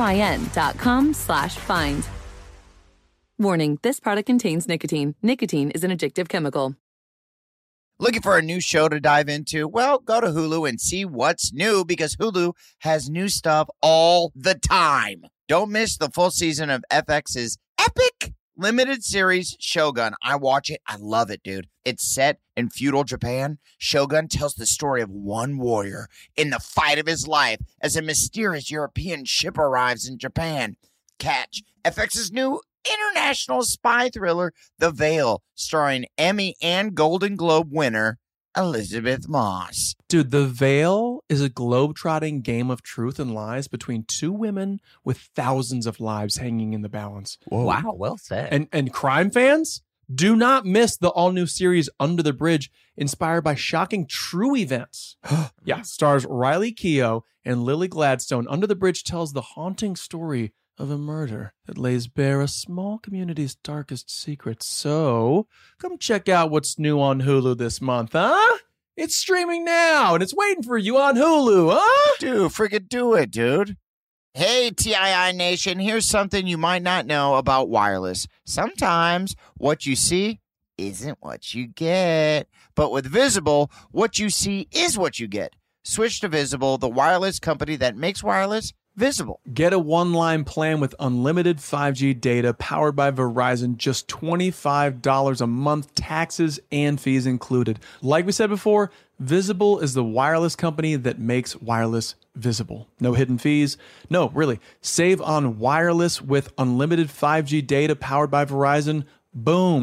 ZYN.com/find. Warning, this product contains nicotine. Nicotine is an addictive chemical. Looking for a new show to dive into? Well, go to Hulu and see what's new because Hulu has new stuff all the time. Don't miss the full season of FX's epic limited series Shogun. I watch it. I love it, dude. It's set in feudal Japan. Shogun tells the story of one warrior in the fight of his life as a mysterious European ship arrives in Japan. Catch FX's new international spy thriller, The Veil, starring Emmy and Golden Globe winner Elizabeth Moss. Dude, The Veil is a globe-trotting game of truth and lies between two women with thousands of lives hanging in the balance. Wow, well said. And crime fans, do not miss the all-new series Under the Bridge, inspired by shocking true events. Yeah, stars Riley Keough and Lily Gladstone. Under the Bridge tells the haunting story of a murder that lays bare a small community's darkest secrets. So, come check out what's new on Hulu this month, huh? It's streaming now, and it's waiting for you on Hulu, huh? Dude, friggin' do it, dude. Hey, TII Nation, here's something you might not know about wireless. Sometimes what you see isn't what you get. But with Visible, what you see is what you get. Switch to Visible, the wireless company that makes wireless visible. Get a one-line plan with unlimited 5G data powered by Verizon, just $25 a month, taxes and fees included. Like we said before, Visible is the wireless company that makes wireless visible. No hidden fees. No, really. Save on wireless with unlimited 5G data powered by Verizon. Boom.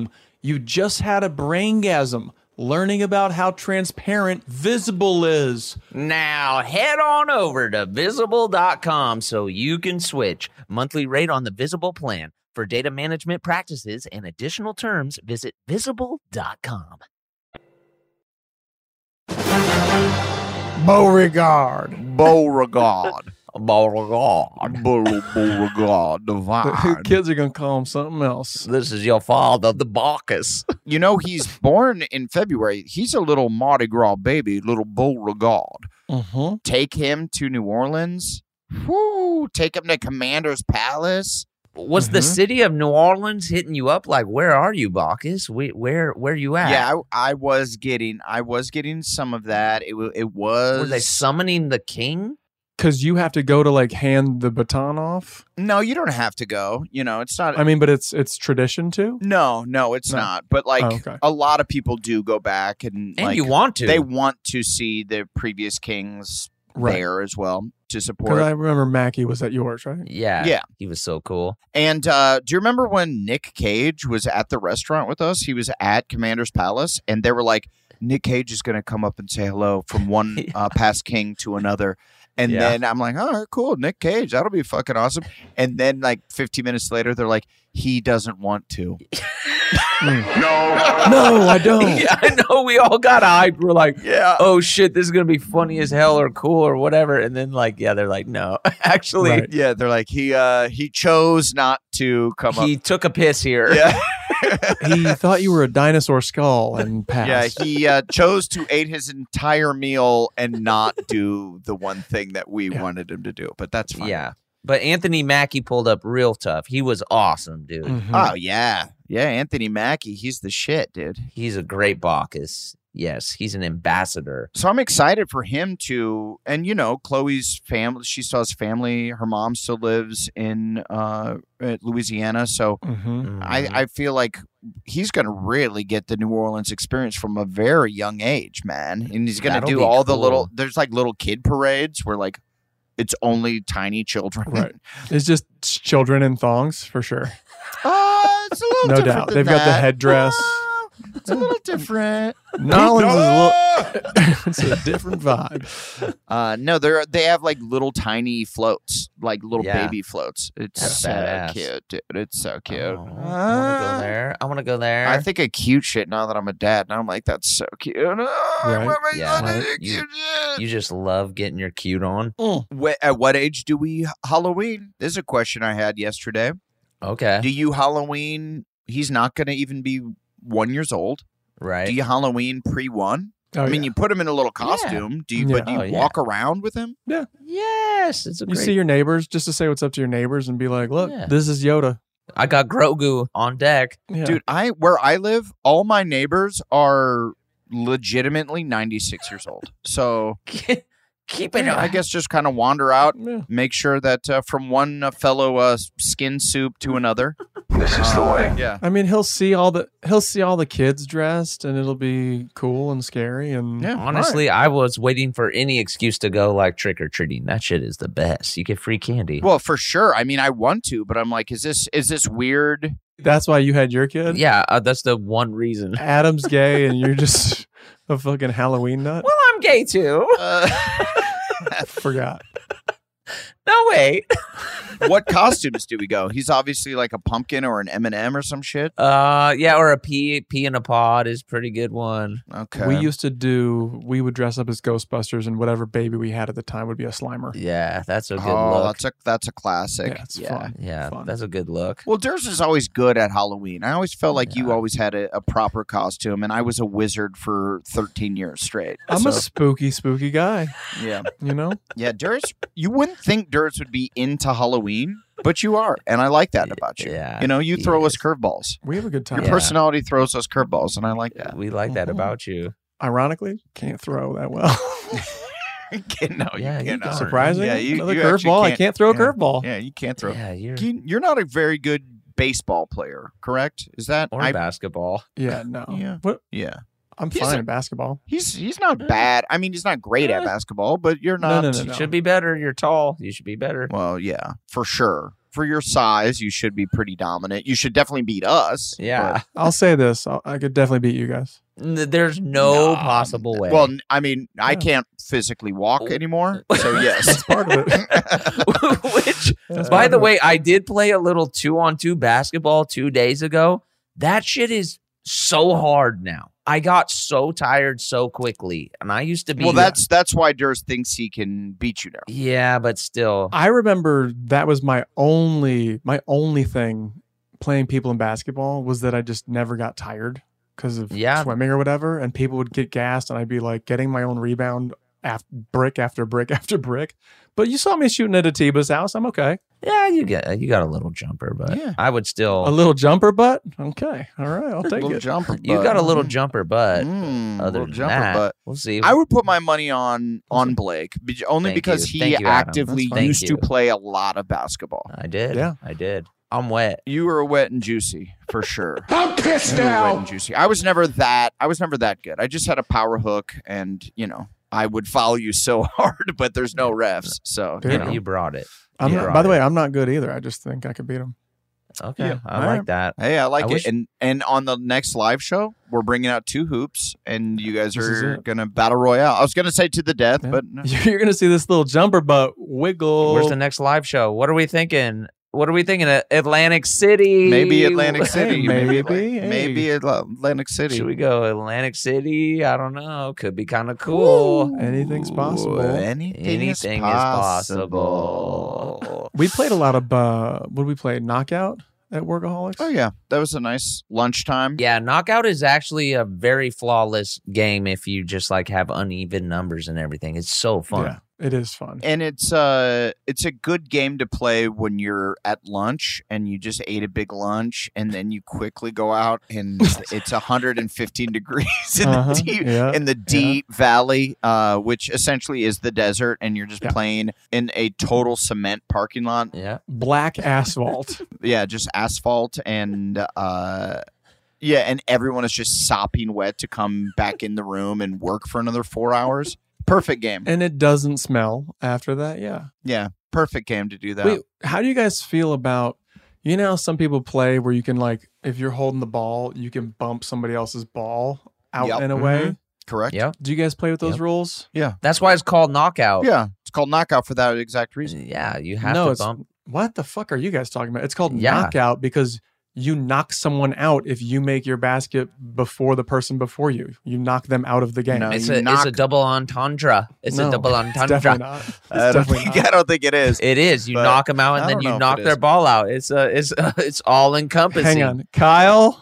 You just had a braingasm learning about how transparent Visible is. Now head on over to Visible.com so you can switch. Monthly rate on the Visible plan. For data management practices and additional terms, visit Visible.com. Beauregard. Beauregard. Beauregard. Beauregard. The Divine. kids are going to call him something else. This is your father, the Bacchus. You know, he's born in February. He's a little Mardi Gras baby, little Beauregard. Mm-hmm. Take him to New Orleans. Whoo! Take him to Commander's Palace. Was the city of New Orleans hitting you up like, where are you, Bacchus? Where you at? Yeah, I was getting some of that. It was. Were they summoning the king? Because you have to go to like hand the baton off. No, you don't have to go. You know, it's not. I mean, but it's tradition too. No, it's not. But like okay. a lot of people do go back and like, you want to. They want to see the previous kings there as well to support. Because I remember Mackie was at yours, right? Yeah. He was so cool. And do you remember when Nick Cage was at the restaurant with us? He was at Commander's Palace, and they were like, Nick Cage is going to come up and say hello from one past king to another. And then I'm like, all right, cool, Nick Cage, that'll be fucking awesome. And then like 15 minutes later, they're like, he doesn't want to. No, I don't. Yeah, I know. We all got hyped. We're like, oh shit, this is gonna be funny as hell or cool or whatever. And then like, they're like, no, actually, Right. Yeah, they're like, he chose not to come up. he took a piss here. Yeah. He thought you were a dinosaur skull and passed. Yeah, he chose to eat his entire meal and not do the one thing that we wanted him to do. But that's fine. Yeah. But Anthony Mackie pulled up real tough. He was awesome, dude. Mhm. Oh, yeah. Yeah, Anthony Mackie, he's the shit, dude. He's a great Bacchus. Yes, he's an ambassador. So I'm excited for him to, and you know, Chloe's family, she still has family. Her mom still lives in Louisiana. So Mhm. I feel like he's going to really get the New Orleans experience from a very young age, man. And he's going to That'll do be all the cool. little, there's like little kid parades where like it's only tiny children. Right. It's just children in thongs for sure. It's a little No different doubt. than They've got the that. headsress. Well, it's a little different. Nolans is it's a different vibe. No, they have like little tiny floats, like little Yeah. baby floats. It's That's so badass. cute, dude. It's so cute. Oh, I want to go there. I want to go there. I think of cute shit now that I'm a dad. Now I'm like, that's so cute. Oh, Right. what am I Yeah, gonna right. do, cute shit? You just love getting your cute on. At what age do we Halloween? This is a question I had yesterday. Okay. Do you Halloween? He's not going to even be 1 year old. Right. Do you Halloween pre-1? Oh, I mean, yeah. you put him in a little costume. Do you? Yeah. But do you Oh, yeah. walk around with him? Yes. It's a You great. see your neighbors just to say what's up to your neighbors and be like, look, Yeah. this is Yoda. I got Grogu on deck. Yeah. Dude, where I live, all my neighbors are legitimately 96 years old. So Keep it. I guess just kind of wander out, Yeah. make sure that from one fellow skin soup to another. This is the way. Yeah. I mean, he'll see all the kids dressed, and it'll be cool and scary. And Yeah. Honestly, I was waiting for any excuse to go like trick or treating. That shit is the best. You get free candy. Well, for sure. I mean, I want to, but I'm like, is this weird? that's why you had your kid. Yeah, that's the one reason. Adam's gay, and you're just a fucking Halloween nut. Well, I'm gay too. Forgot. No way. What costumes do we go? He's obviously like a pumpkin or an M&M or some shit. Yeah, or a pea in a pod is a pretty good one. Okay. We would dress up as Ghostbusters, and whatever baby we had at the time would be a Slimer. Yeah, that's a good Oh, look. that's a classic. Yeah, it's fun. Yeah, Fun. that's a good look. Well, Durs is always good at Halloween. I always felt like you always had a proper costume, and I was a wizard for 13 years straight. I'm a spooky guy. Yeah. You know, Yeah, Durs, you wouldn't think Durs would be into Halloween, but you are, and I like that about you. Yeah, You know, you he throw us is. curveballs. we have a good time. Your personality throws us curveballs, and I like that. We like that Mhm. about you. Ironically, can't throw that well. No, Yeah, you you can't. don't. Surprising. Yeah, you Another actually curveball. I can't throw a yeah. curveball. Yeah, you can't throw. Yeah, You're not a very good baseball player, correct? Is that or basketball. Yeah, no. Yeah. What? Yeah. I'm He's fine a- at basketball. He's not bad. I mean, he's not great at basketball, but you're not. No. You should be better. You're tall. You should be better. Well, yeah, for sure. For your size, you should be pretty dominant. You should definitely beat us. Yeah. I'll say this: I could definitely beat you guys. There's no possible way. Well, I mean, I can't physically walk anymore, so yes. That's part of it. Which, That's by part the of it. way, I did play a little 2-on-2 basketball 2 days ago. That shit is so hard now. I got so tired so quickly, and I used to be. Well, that's why Durs thinks he can beat you now. Yeah, but still. I remember that was my only thing playing people in basketball was that I just never got tired because of swimming or whatever, and people would get gassed, and I'd be like getting my own rebound brick after brick after brick. But you saw me shooting at Atiba's house. I'm okay. Yeah, you got a little jumper, but I would still a little jumper butt. Okay, all right, I'll take little it. Jumper butt. You got a little jumper butt. Other Other than jumper that, butt. we'll see. I would put my money on Blake only Thank because you. he Thank you, Adam. actively That's fine. used Thank to you. play a lot of basketball. I did. Yeah. I did. I'm wet. You were wet and juicy for sure. I'm pissed You were wet now. and juicy. I was never that good. I just had a power hook, and I would follow you so hard, but there's no refs. So Yeah. You brought it. I'm You not, brought by the it. way, I'm not good either. I just think I could beat him. Okay, Yeah. I All like right. that. Hey, I like I it. wish- And on the next live show, we're bringing out 2 hoops, and you guys This is are it. gonna battle royale. I was gonna say to the death, Yeah. but no. You're gonna see this little jumper butt wiggle. Where's the next live show? What are we thinking? Atlantic City? maybe Atlantic City. Hey, maybe. maybe Atlantic City. Should we go Atlantic City? I don't know. Could be kind of cool. Anything's possible. Anything is possible. We played a lot of what did we play? Knockout at Workaholics. Oh yeah, that was a nice lunchtime. Yeah, Knockout is actually a very flawless game if you just like have uneven numbers and everything. It's so fun. Yeah, it is fun. And it's a good game to play when you're at lunch and you just ate a big lunch and then you quickly go out and it's 115 degrees in Uh-huh, the deep yeah, in the deep valley, which essentially is the desert, and you're just playing in a total cement parking lot. Yeah. Black asphalt. Yeah, just asphalt and yeah, and everyone is just sopping wet to come back in the room and work for another 4 hours. Perfect game. And it doesn't smell after that. Yeah. Yeah, perfect game to do that. Wait, how do you guys feel about, how some people play where you can, like, if you're holding the ball, you can bump somebody else's ball out Yep. in a way? Correct. Yeah. Do you guys play with those Yep. rules? Yeah. That's why it's called Knockout. Yeah. It's called Knockout for that exact reason. Yeah, you have No, to it's bump. what the fuck are you guys talking about? It's called Yeah. knockout because you knock someone out if you make your basket before the person before you. You knock them out of the game. No, It's you a knock- double entendre. It's No, a double It's entendre. definitely not. It's I don't definitely think not. I don't think it is. It is. You But knock them out I and then don't you know if knock it their is. ball out. It's all encompassing. Hang on. Kyle.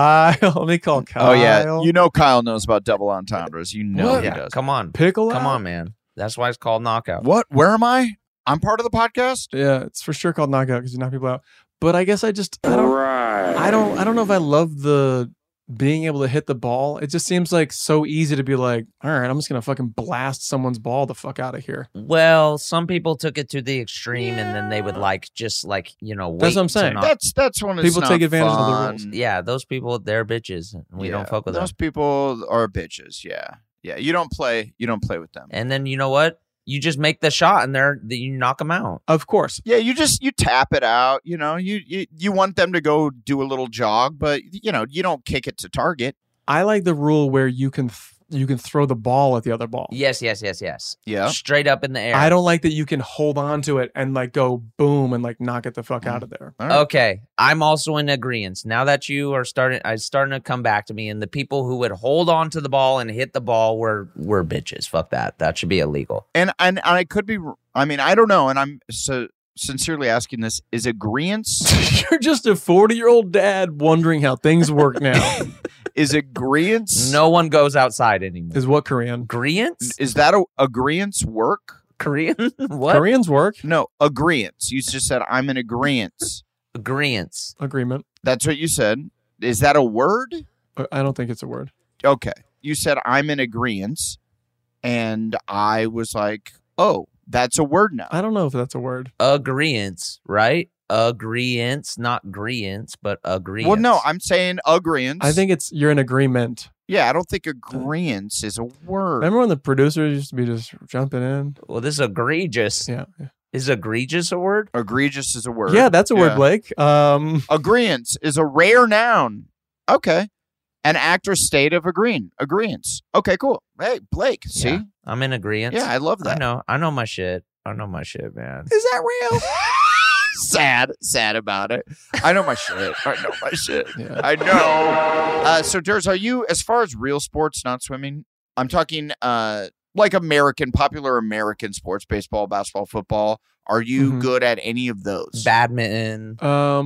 Let me call Kyle. Oh yeah, Kyle knows about double entendres. You know he Yeah, does. come on. Pickle Come out? on, man. That's why it's called Knockout. What? Where am I? I'm part of the podcast. Yeah, it's for sure called knockout because you knock people out. But I guess I don't know if I love the being able to hit the ball. It just seems like so easy to be like, all right, I'm just gonna fucking blast someone's ball the fuck out of here. Well, some people took it to the extreme and then they would wait That's what I'm to saying. knock- That's when it's People not take advantage of the fun. rules. Yeah, those people, they're bitches. We don't fuck with them. Those people are bitches. Yeah, yeah. You don't play with them. And then you know what? You just make the shot and you knock them out. Of course. Yeah, you tap it out. You want them to go do a little jog, but you don't kick it to target. I like the rule where you can throw the ball at the other ball. Yes. Yeah. Straight up in the air. I don't like that you can hold on to it and like go boom and like knock it the fuck out of there. All right. Okay, I'm also in agreement. Now that you are starting to come back to me, and the people who would hold on to the ball and hit the ball were bitches. Fuck that. That should be illegal. And I could be. I mean, I don't know. And I'm so sincerely asking this: is agreeance? You're just a 40-year-old dad wondering how things work now. Is agreeance? No one goes outside anymore. Is what Korean? Agreement? Is that a agreeance work? Korean? What? Koreans work. No, agreeance. You just said I'm in agreeance. Agreement. Agreement. That's what you said. Is that a word? I don't think it's a word. Okay. You said I'm in agreeance, and I was like, oh, that's a word now. I don't know if that's a word. Agreement, right? Agreement, not greence, but agreement. Well, no, I'm saying agreeance. I think you're in agreement. Yeah, I don't think agreeance is a word. Remember when the producers used to be just jumping in? Well, this is egregious. Yeah. Is egregious a word? Egregious is a word. Yeah, that's a word, Blake. Agreeance is a rare noun. Okay. An actor's state of agreeance. Okay, cool. Hey, Blake, see? Yeah, I'm in agreement. Yeah, I love that. I know my shit. I know my shit, man. Is that real? Sad about it. I know my shit. Yeah. I know. So, Durs, are you, as far as real sports, not swimming, I'm talking like popular American sports, baseball, basketball, football. Are you good at any of those? Badminton.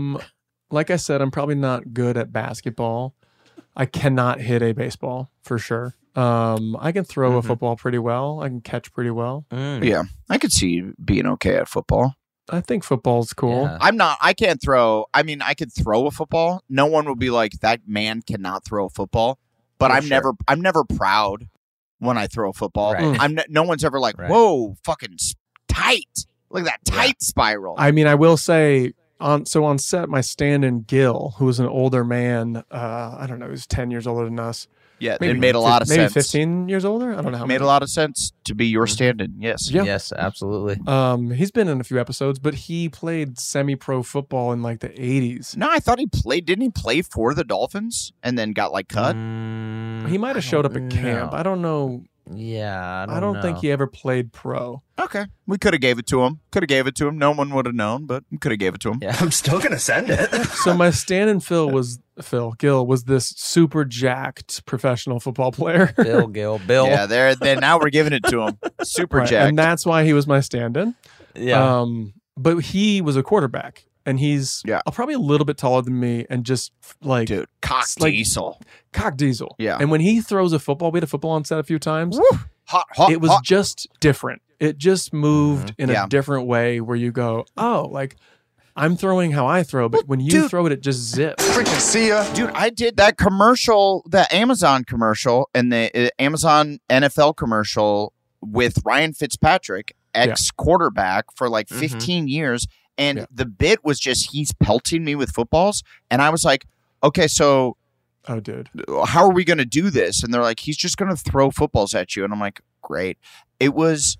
Like I said, I'm probably not good at basketball. I cannot hit a baseball for sure. I can throw a football pretty well. I can catch pretty well. Yeah, I could see you being okay at football. I think football's cool. Yeah. I can't throw. I mean, I could throw a football. No one will be like, that man cannot throw a football. But I'm never proud when I throw a football. Right. No one's ever like, whoa, fucking tight. Look at that tight spiral. I mean, I will say on set, my stand-in Gil, who was an older man, I don't know, he was 10 years older than us. Yeah, it made a lot of sense. Maybe 15 years older? I don't know how made a lot of sense to be your stand-in, yes. Yeah. Yes, absolutely. He's been in a few episodes, but he played semi-pro football in like the 80s. No, I thought he played. Didn't he play for the Dolphins and then got like cut? He might have showed up at camp. I don't know. Yeah, I don't think he ever played pro. Okay. We could have gave it to him. No one would have known, but we could have gave it to him. Yeah. I'm still going to send it. So my stand-in Gil was this super jacked professional football player. Bill. Yeah, then now we're giving it to him. Super jacked. And that's why he was my stand-in. Yeah. But he was a quarterback. And he's probably a little bit taller than me, and just like cock diesel. Yeah. And when he throws a football, we had a football on set a few times. Woo! Hot. It was just different. It just moved in a different way where you go, oh, like I'm throwing how I throw, but when you throw it, it just zips. Freaking see ya. Dude, I did that commercial, the Amazon commercial, and the Amazon NFL commercial with Ryan Fitzpatrick, ex-quarterback for like 15 years. And the bit was just he's pelting me with footballs. And I was like, okay, so oh, dude, how are we going to do this? And they're like, he's just going to throw footballs at you. And I'm like, great. It was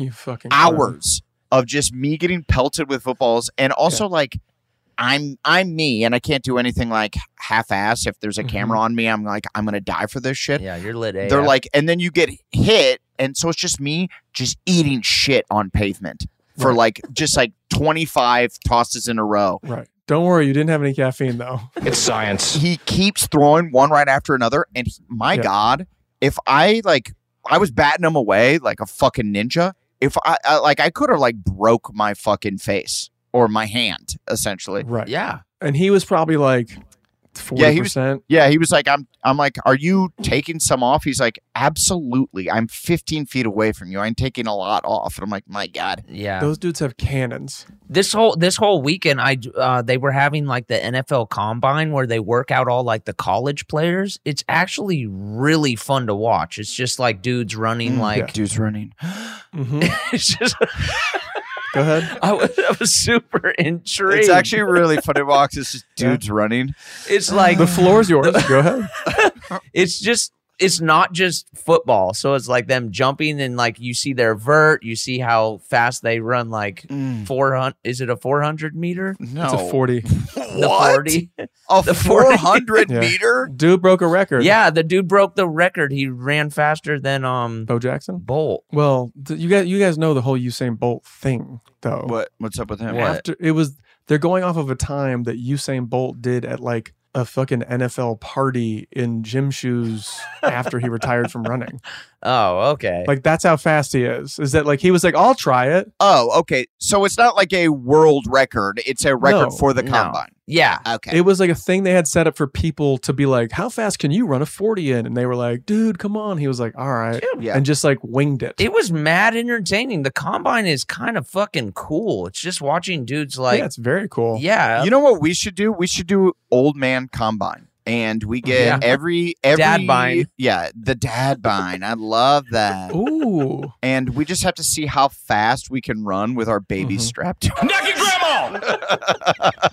hours of just me getting pelted with footballs. And also like I'm me and I can't do anything like half-ass. If there's a camera on me, I'm like, I'm going to die for this shit. Yeah, you're lit. They're like, and then you get hit. And so it's just me just eating shit on pavement. For like just like 25 tosses in a row. Right. Don't worry, you didn't have any caffeine though. It's science. He keeps throwing one right after another, and my God, if I was batting him away like a fucking ninja. If I could have like broke my fucking face or my hand essentially. Right. Yeah. And he was probably like 40%. He was like, I'm like, are you taking some off? He's like, absolutely. I'm 15 feet away from you. I'm taking a lot off. And I'm like, my God. Yeah. Those dudes have cannons. This whole weekend, they were having like the NFL Combine where they work out all like the college players. It's actually really fun to watch. It's just like dudes running dudes running. It's just. Go ahead. I was super intrigued. It's actually really fun to watch. It's just dudes running. It's like the floor's yours. Go ahead. It's not just football. So it's like them jumping and like you see their vert. You see how fast they run. Like 400. Is it a 400 meter? No, it's a 40. The 40. The 400 meter. Dude broke a record. Yeah, the dude broke the record. He ran faster than Bo Jackson. Bolt. Well, you guys know the whole Usain Bolt thing though. What's up with him? They're going off of a time that Usain Bolt did at like a fucking NFL party in gym shoes after he retired from running. Oh, okay. Like that's how fast he is. Is that like he was like, I'll try it. Oh, okay. So it's not like a world record. It's a record for the combine. Yeah. Okay. It was like a thing they had set up for people to be like, how fast can you run a 40 in? And they were like, dude, come on. He was like, all right. Yeah. And just like winged it. It was mad entertaining. The combine is kind of fucking cool. It's just watching dudes like. Yeah, it's very cool. Yeah. You know what we should do? We should do old man combine. And we get every dad bine. Yeah, the dad bine. I love that. Ooh. And we just have to see how fast we can run with our babies strapped to us. Knock your grandma!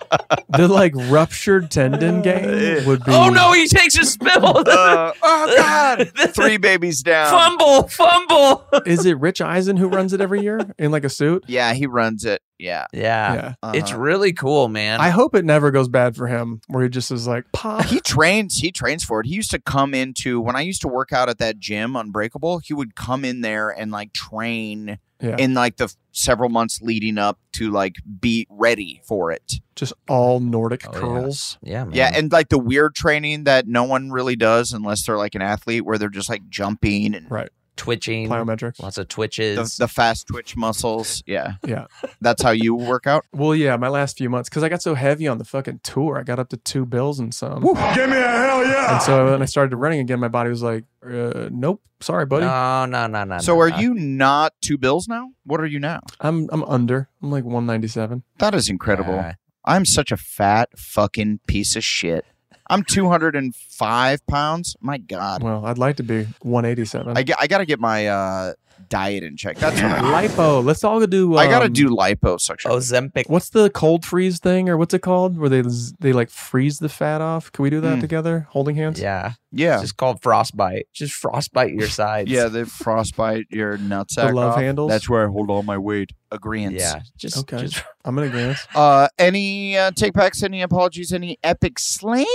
The like ruptured tendon game would be. Oh no, he takes a spill. Oh God! 3 babies down. Fumble. Is it Rich Eisen who runs it every year in like a suit? Yeah, he runs it. Yeah. Yeah. Yeah. It's really cool, man. I hope it never goes bad for him, where he just is like pop. He trains for it. He used to come into, when I used to work out at that gym, Unbreakable, he would come in there and like train in like the several months leading up to like be ready for it. Just all Nordic curls. Yeah, man. Yeah, and like the weird training that no one really does unless they're like an athlete, where they're just like jumping and Right. Twitching. Plyometrics. Lots of twitches. the fast twitch muscles. Yeah. Yeah. That's how you work out? Well, yeah, my last few months, because I got so heavy on the fucking tour. I got up to 2 bills and some. Give me a hell yeah. And so when I started running again, my body was like, nope, sorry, buddy. No. So are you not 2 bills now? What are you now? I'm under. I'm like 197. That is incredible. I'm such a fat fucking piece of shit. I'm 205 pounds. My God. Well, I'd like to be 187. I got to get my diet in check. That's what lipo. Let's all do. I got to do liposuction. Ozempic. What's the cold freeze thing, or what's it called, where they like freeze the fat off? Can we do that together, holding hands? Yeah. Yeah. It's just called frostbite. Just frostbite your sides. Yeah, they frostbite your nutsack The love off. handles? That's where I hold all my weight. Agreeance. Yeah. Just Okay. Just, I'm in agreement. Any take backs? Any apologies? Any epic slams?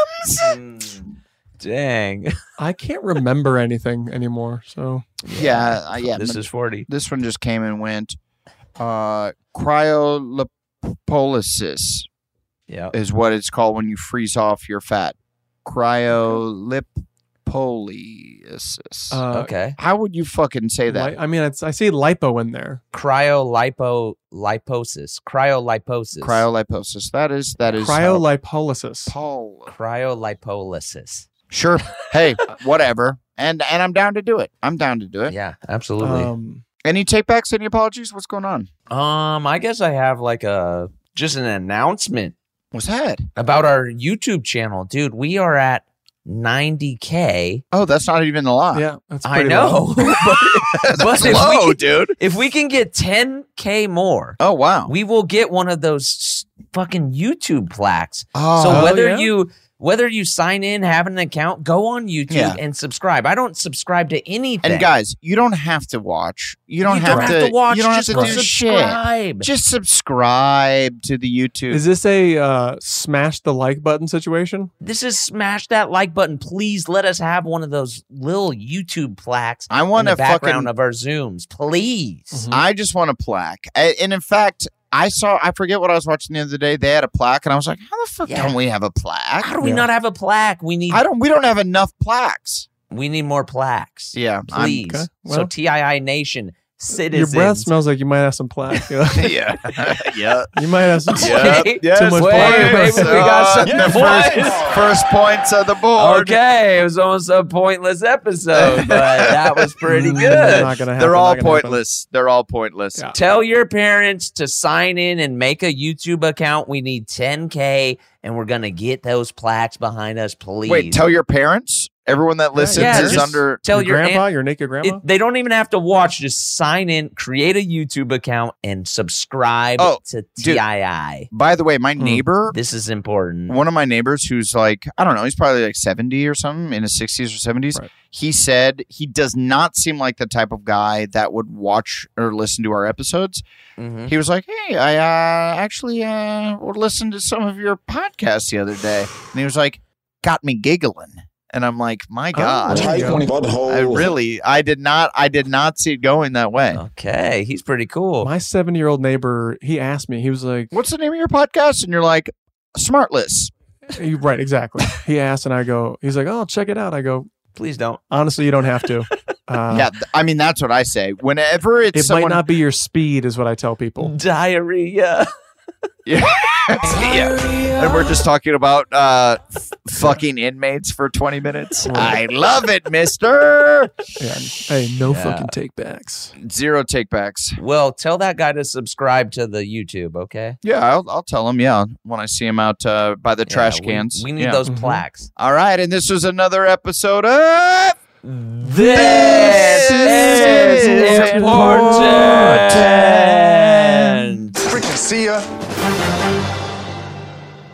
dang. I can't remember anything anymore. So yeah. This is 40. This one just came and went. Cryolipolysis. Yeah. Is what it's called when you freeze off your fat. Cryolipolysis. Okay. How would you fucking say that? I mean, I see lipo in there. Cryoliposis. Cryoliposis. That is Cryolipolysis. Cryolipolysis. Sure. Hey, whatever. And I'm down to do it. Yeah, absolutely. Any takebacks? Any apologies? What's going on? I guess I have like just an announcement. What's that? About our YouTube channel. Dude, we are at 90K. Oh, that's not even a lot. Yeah, that's I know. That's low, dude. If we can get 10K more, oh wow, we will get one of those fucking YouTube plaques. Oh, so whether you sign in, have an account, go on YouTube and subscribe. I don't subscribe to anything. And guys, you don't have to watch. You don't have to watch. You don't have to do subscribe. Shit. Just subscribe to the YouTube. Is this a smash the like button situation? This is smash that like button. Please let us have one of those little YouTube plaques. I want in a the background of our Zooms, please. Mm-hmm. I just want a plaque. And in fact, I forget what I was watching the other day. They had a plaque, and I was like, "How the fuck don't we have a plaque? How do we not have a plaque? We don't have enough plaques. We need more plaques. Yeah, please. Okay, well, so TII Nation citizens. Your breath smells like you might have some plaque. Yeah. You might have some plaque. Too much plaque. Maybe we got some first points of the board. Okay, it was almost a pointless episode, but that was pretty good. Not gonna happen. They're all pointless. They're all pointless. Yeah. Tell your parents to sign in and make a YouTube account. We need 10K, and we're going to get those plaques behind us, please. Wait, tell your parents? Everyone that listens is under... Tell your grandpa, your naked grandma? They don't even have to watch. Just sign in, create a YouTube account, and subscribe to TII. By the way, my neighbor... This is important. One of my neighbors who's like, I don't know, he's probably like 70 or something, in his 60s or 70s. Right. He said he does not seem like the type of guy that would watch or listen to our episodes. Mm-hmm. He was like, hey, I actually listened to some of your podcasts the other day. And he was like, got me giggling. And I'm like, my God. I did not see it going that way. Okay, he's pretty cool. My 70-year-old neighbor, he asked me, he was like, what's the name of your podcast? And you're like, Smartless. Right, exactly. He asked and I go, he's like, oh, check it out. I go, please don't. Honestly, you don't have to. Yeah, I mean, that's what I say. Whenever it's might not be your speed is what I tell people. Diarrhea. Yeah. And we're just talking about fucking inmates for 20 minutes. I love it, mister. Yeah. Hey, no fucking takebacks. 0 takebacks. Well, tell that guy to subscribe to the YouTube, okay? Yeah, I'll tell him, when I see him out by the trash cans. We need those plaques. All right, and this was another episode of... This is important. Freaking see ya.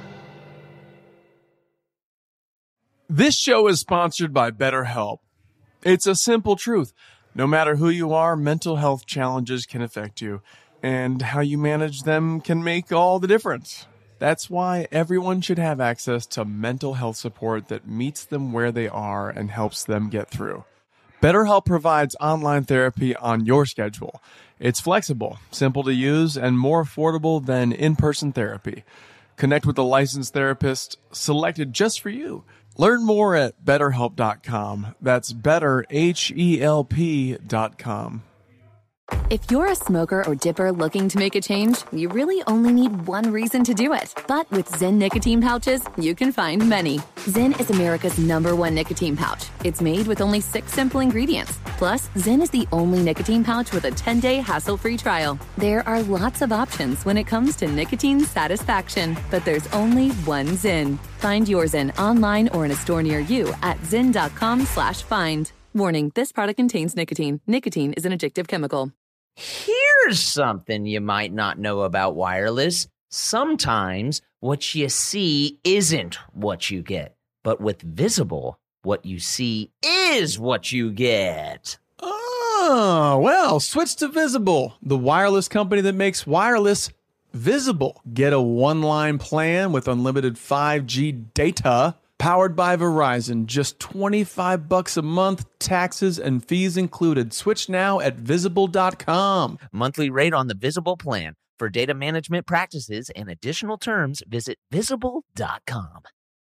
This show is sponsored by BetterHelp. It's a simple truth. No matter who you are, mental health challenges can affect you, and how you manage them can make all the difference. That's why everyone should have access to mental health support that meets them where they are and helps them get through. BetterHelp provides online therapy on your schedule. It's flexible, simple to use, and more affordable than in-person therapy. Connect with a licensed therapist selected just for you. Learn more at BetterHelp.com. That's BetterHelp.com. If you're a smoker or dipper looking to make a change, you really only need one reason to do it. But with Zyn nicotine pouches, you can find many. Zyn is America's #1 nicotine pouch. It's made with only 6 simple ingredients. Plus, Zyn is the only nicotine pouch with a 10-day hassle-free trial. There are lots of options when it comes to nicotine satisfaction, but there's only one Zyn. Find your Zyn online or in a store near you at zyn.com/find. Warning, this product contains nicotine. Nicotine is an addictive chemical. Here's something you might not know about wireless. Sometimes what you see isn't what you get. But with Visible, what you see is what you get. Oh, well, switch to Visible, the wireless company that makes wireless visible. Get a one-line plan with unlimited 5G data. Powered by Verizon, just $25 a month, taxes and fees included. Switch now at Visible.com. Monthly rate on the Visible plan. For data management practices and additional terms, visit Visible.com.